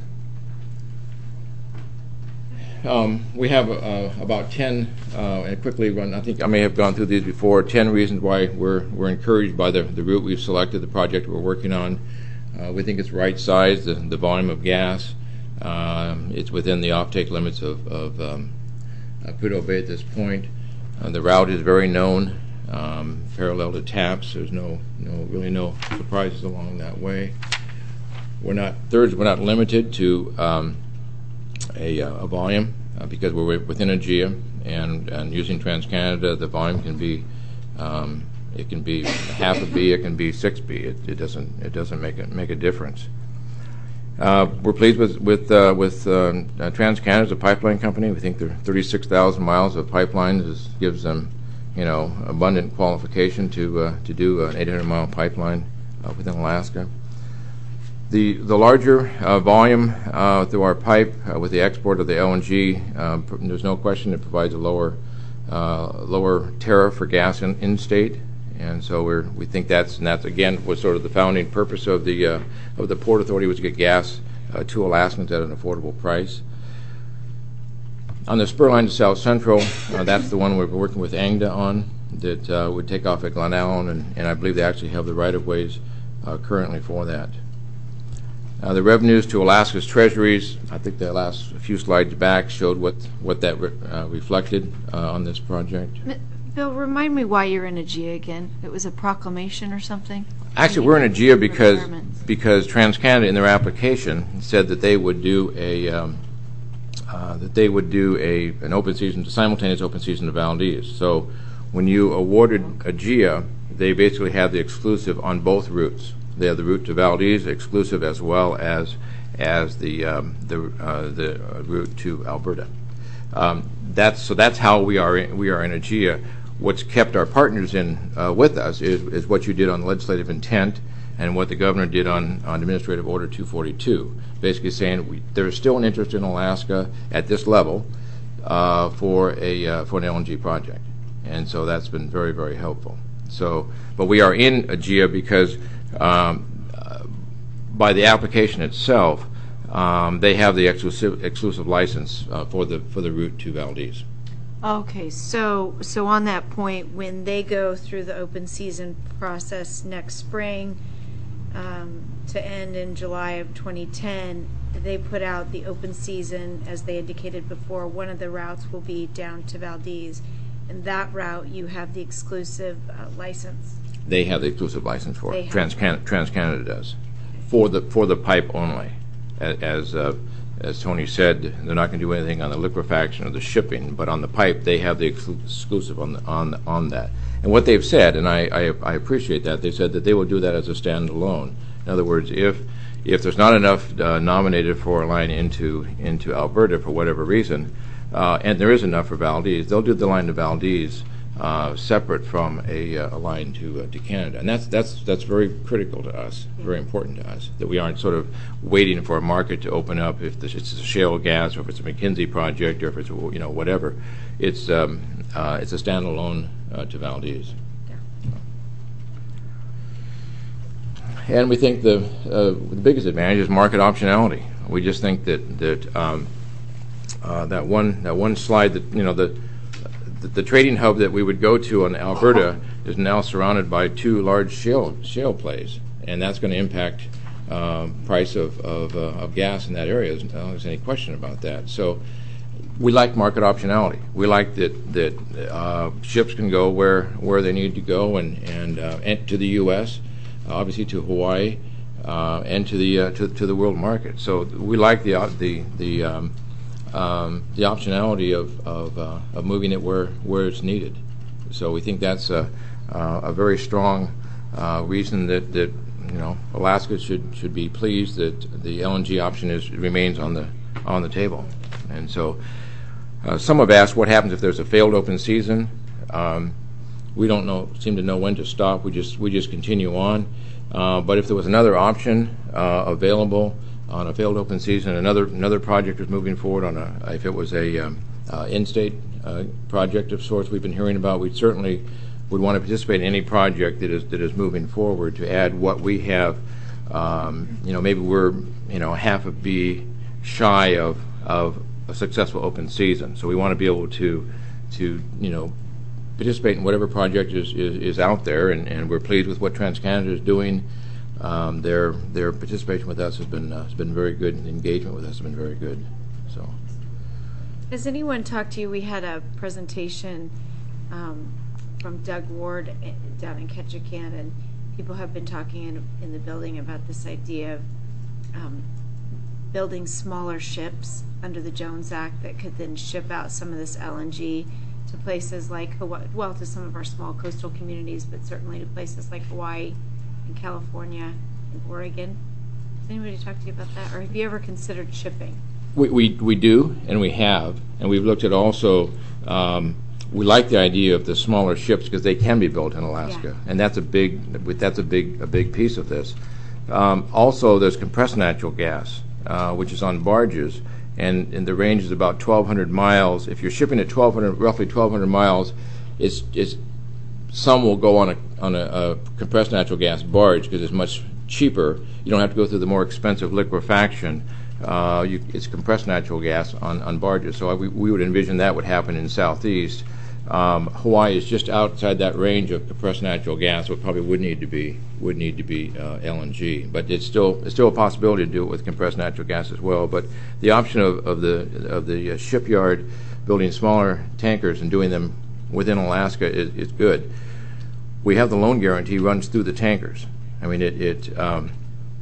Um, we have uh, about ten, uh, and quickly run, I think I may have gone through these before, ten reasons why we're, we're encouraged by the, the route we've selected, the project we're working on. Uh, we think it's right size, the, the volume of gas. Um, it's within the offtake limits of, of um, uh, Prudhoe Bay at this point. Uh, the route is very known, um, parallel to taps. There's no, no, really no surprises along that way. We're not third. We're not limited to um, a, uh, a volume uh, because we're within a G I A, and and using TransCanada, the volume can be um, it can be half a B, it can be six B. It, it doesn't it doesn't make it make a difference. Uh, we're pleased with with uh, with uh, uh, TransCanada as a pipeline company. We think their thirty-six thousand miles of pipelines is, gives them, you know, abundant qualification to uh, to do an eight hundred mile pipeline uh, within Alaska. The the larger uh, volume uh, through our pipe uh, with the export of the L N G, uh, pr- there's no question it provides a lower uh, lower tariff for gas in, in state. And so we're, we think that's, and that's again was sort of the founding purpose of the uh, of the Port Authority, was to get gas uh, to Alaskans at an affordable price. On the spur line to South Central, uh, that's the one we're working with ANGDA on, that uh, would take off at Glen Allen, and, and I believe they actually have the right-of-ways uh, currently for that. Uh, the revenues to Alaska's treasuries, I think the last few slides back showed what, what that re- uh, reflected uh, on this project. Bill, remind me why you're in a G I A again. It was a proclamation or something? Actually, we're in a G I A because because TransCanada in their application said that they would do a um, uh, that they would do a an open season, simultaneous open season to Valdez. So when you awarded a G I A, they basically have the exclusive on both routes. They have the route to Valdez exclusive, as well as as the um, the uh, the route to Alberta. Um, that's so that's how we are in, we are in a G I A. What's kept our partners in uh, with us is, is what you did on legislative intent and what the governor did on, on Administrative Order two forty-two, basically saying we, there's still an interest in Alaska at this level uh, for a uh, for an L N G project, and so that's been very, very helpful. So, but we are in a G I A because um, uh, by the application itself, um, they have the exclusive exclusive license uh, for the for the route to Valdez. Okay, so so on that point, when they go through the open season process next spring um, to end in July of twenty ten, they put out the open season, as they indicated before. One of the routes will be down to Valdez, and that route you have the exclusive uh, license. They have the exclusive license for They it. have TransCanada, TransCanada does for the for the pipe only, as. as uh, As Tony said, they're not going to do anything on the liquefaction or the shipping, but on the pipe they have the exclu- exclusive on the, on on that. And what they've said, and I, I, I appreciate that, they said that they will do that as a standalone. In other words, if if there's not enough uh, nominated for a line into into Alberta for whatever reason, uh, and there is enough for Valdez, they'll do the line to Valdez uh, separate from a, uh, a line to uh, to Canada, and that's that's that's very critical to us, very important to us, that we aren't sort of waiting for a market to open up if this, it's a shale gas or if it's a McKinsey project or if it's a, you know whatever. It's um, uh, it's a standalone uh, to Valdez. And we think the uh, the biggest advantage is market optionality. We just think that that um, uh, that one that one slide that you know the, the the trading hub that we would go to in Alberta is now surrounded by two large shale shale plays, and that's going to impact um, price of of, uh, of gas in that area. I don't think there's any question about that. So we like market optionality. We like that that uh, ships can go where where they need to go and and, uh, and to the U S obviously to Hawaii, uh, and to the uh, to, to the world market. So we like the uh, the the um, um, the optionality of of, uh, of moving it where where it's needed. So we think that's a uh, a very strong uh, reason that that you know Alaska should should be pleased that the L N G option is remains on the on the table. And so uh, some have asked what happens if there's a failed open season. Um, We don't know, seem to know when to stop. We just we just continue on. Uh, but if there was another option uh, available on a failed open season, another another project was moving forward on a if it was a um, uh, in-state uh, project of sorts we've been hearing about, we certainly would want to participate in any project that is that is moving forward to add what we have. Um, you know, maybe we're you know half a B shy of of a successful open season, so we want to be able to to you know. participate in whatever project is, is, is out there, and, and we're pleased with what TransCanada is doing. Um, their their participation with us has been uh, has been very good, and engagement with us has been very good. So, has anyone talked to you? We had a presentation um, from Doug Ward down in Ketchikan, and people have been talking in, in the building about this idea of um, building smaller ships under the Jones Act that could then ship out some of this L N G to places like Hawaii, well, to some of our small coastal communities, but certainly to places like Hawaii and California and Oregon. Has anybody talked to you about that, or have you ever considered shipping? We we, we do, and we have, and we've looked at also. Um, we like the idea of the smaller ships because they can be built in Alaska, yeah. and that's a big that's a big a big piece of this. Um, also, there's compressed natural gas, uh, which is on barges. And, and the range is about twelve hundred miles. If you're shipping at twelve hundred, roughly twelve hundred miles, it's, it's some will go on a on a, a compressed natural gas barge because it's much cheaper. You don't have to go through the more expensive liquefaction. Uh, you, it's compressed natural gas on, on barges. So I, we, we would envision that would happen in Southeast. Um, Hawaii is just outside that range of compressed natural gas, so it probably would need to be would need to be uh, L N G. But it's still it's still a possibility to do it with compressed natural gas as well. But the option of, of the of the uh, shipyard building smaller tankers and doing them within Alaska is, is good. We have the loan guarantee runs through the tankers. I mean, it, it um,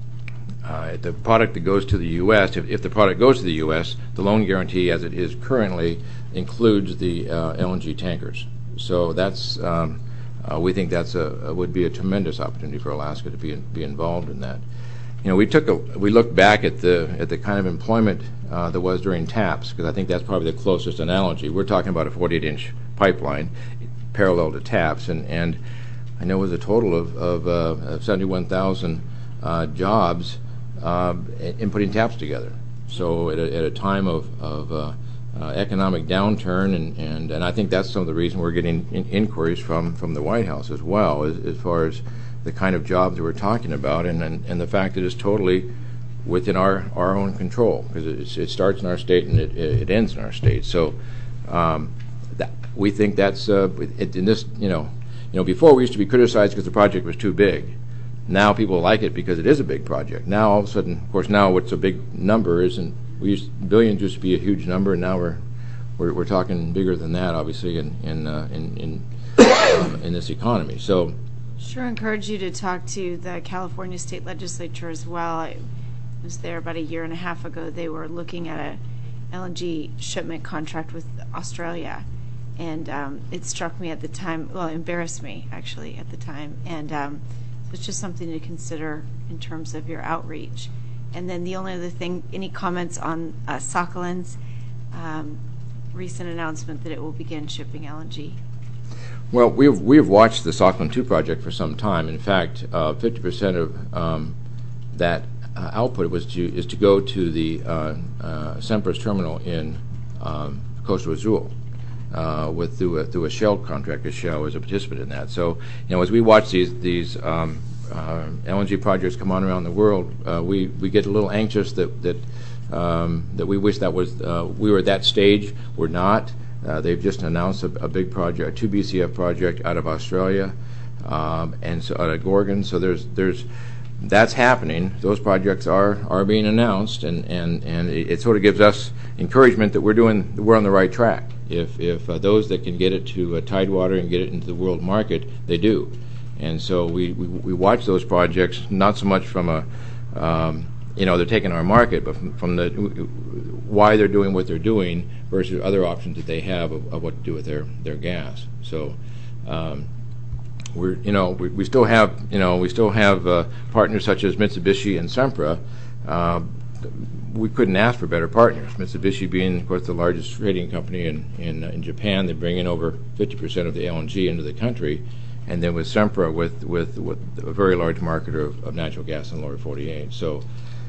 uh, the product that goes to the U S, if, if the product goes to the U S, the loan guarantee as it is currently includes the uh, L N G tankers. So that's um, uh, we think that's a, a would be a tremendous opportunity for Alaska to be in, be involved in that. You know, we took a we looked back at the at the kind of employment uh, that was during TAPS, because I think that's probably the closest analogy. We're talking about a forty-eight inch pipeline parallel to TAPS, and and I know it was a total of of, uh, of seventy-one thousand uh, jobs uh, in putting TAPS together. So at a, at a time of of uh, Uh, economic downturn, and, and, and I think that's some of the reason we're getting in inquiries from, from the White House as well, as, as far as the kind of jobs that we're talking about, and, and, and the fact that it's totally within our, our own control, because it, it starts in our state and it, it ends in our state. So um, that, we think that's uh, it, in this, you know, you know, before we used to be criticized because the project was too big. Now people like it because it is a big project. Now all of a sudden, of course, now what's a big number isn't. We used billions used to be a huge number, and now we're we're, we're talking bigger than that, obviously, in in uh, in in, um, in this economy. So, sure, encourage you to talk to the California State Legislature as well. I was there about a year and a half ago. They were looking at a L N G shipment contract with Australia, and um, it struck me at the time, well, embarrassed me actually at the time, and um, so it's just something to consider in terms of your outreach. And then the only other thing, any comments on uh, Sakhalin's um, recent announcement that it will begin shipping L N G? Well, we've we've watched the Sakhalin two project for some time. In fact, uh, fifty percent of um, that uh, output was to is to go to the uh, uh, Sempra's terminal in um, Costa Azul, uh, with through a, through a Shell contract. As Shell is a participant in that. So, you know, as we watch these these um, uh, L N G projects come on around the world, uh, we we get a little anxious that that um, that we wish that was uh, we were at that stage. We're not. Uh, they've just announced a, a big project, a two B C F project out of Australia, um, and so out of Gorgon. So there's there's that's happening. Those projects are are being announced, and and and it, it sort of gives us encouragement that we're doing we're on the right track. If if uh, those that can get it to uh, Tidewater and get it into the world market, they do. And so we, we, we watch those projects not so much from a, um, you know, they're taking our market, but from, from the why they're doing what they're doing versus other options that they have of, of what to do with their, their gas. So um, we're, you know, we, we still have, you know, we still have uh, partners such as Mitsubishi and Sempra. Uh, we couldn't ask for better partners. Mitsubishi being, of course, the largest trading company in, in, in Japan. They bring in over fifty percent of the L N G into the country. And then with Sempra, with, with, with a very large marketer of, of natural gas in lower forty-eight. So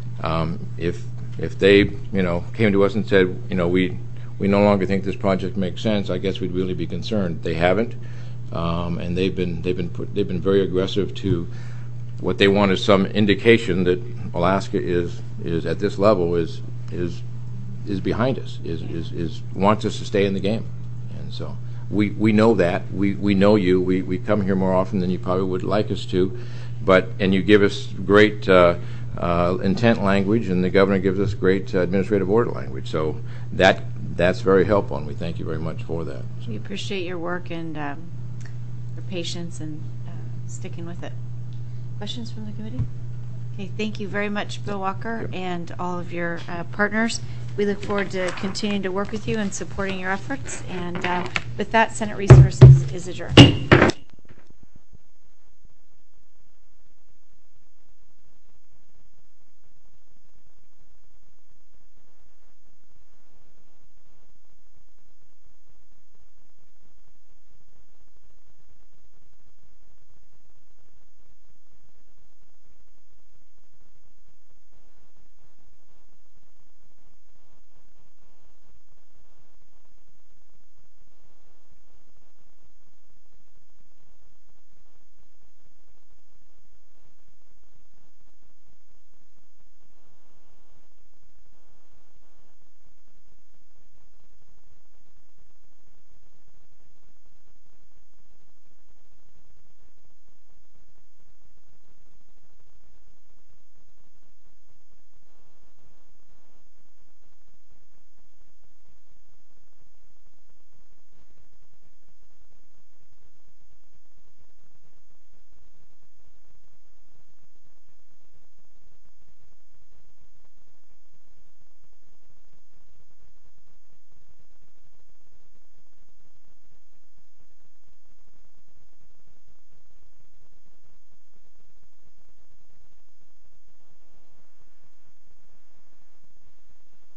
um, if if they, you know, came to us and said, you know, we we no longer think this project makes sense, I guess we'd really be concerned. They haven't, um, and they've been they've been put, they've been very aggressive to what they want is some indication that Alaska is is at this level is is is behind us, is is, is wants us to stay in the game, and so. We, we know that. We, we know you. We, we come here more often than you probably would like us to. But and you give us great uh, uh, intent language, and the governor gives us great uh, administrative order language. So that that's very helpful, and we thank you very much for that. So. We appreciate your work and um, your patience and uh, sticking with it. Questions from the committee? Okay, thank you very much, Bill Walker, yep. and all of your uh, partners. We look forward to continuing to work with you and supporting your efforts. And uh, with that, Senate Resources is adjourned.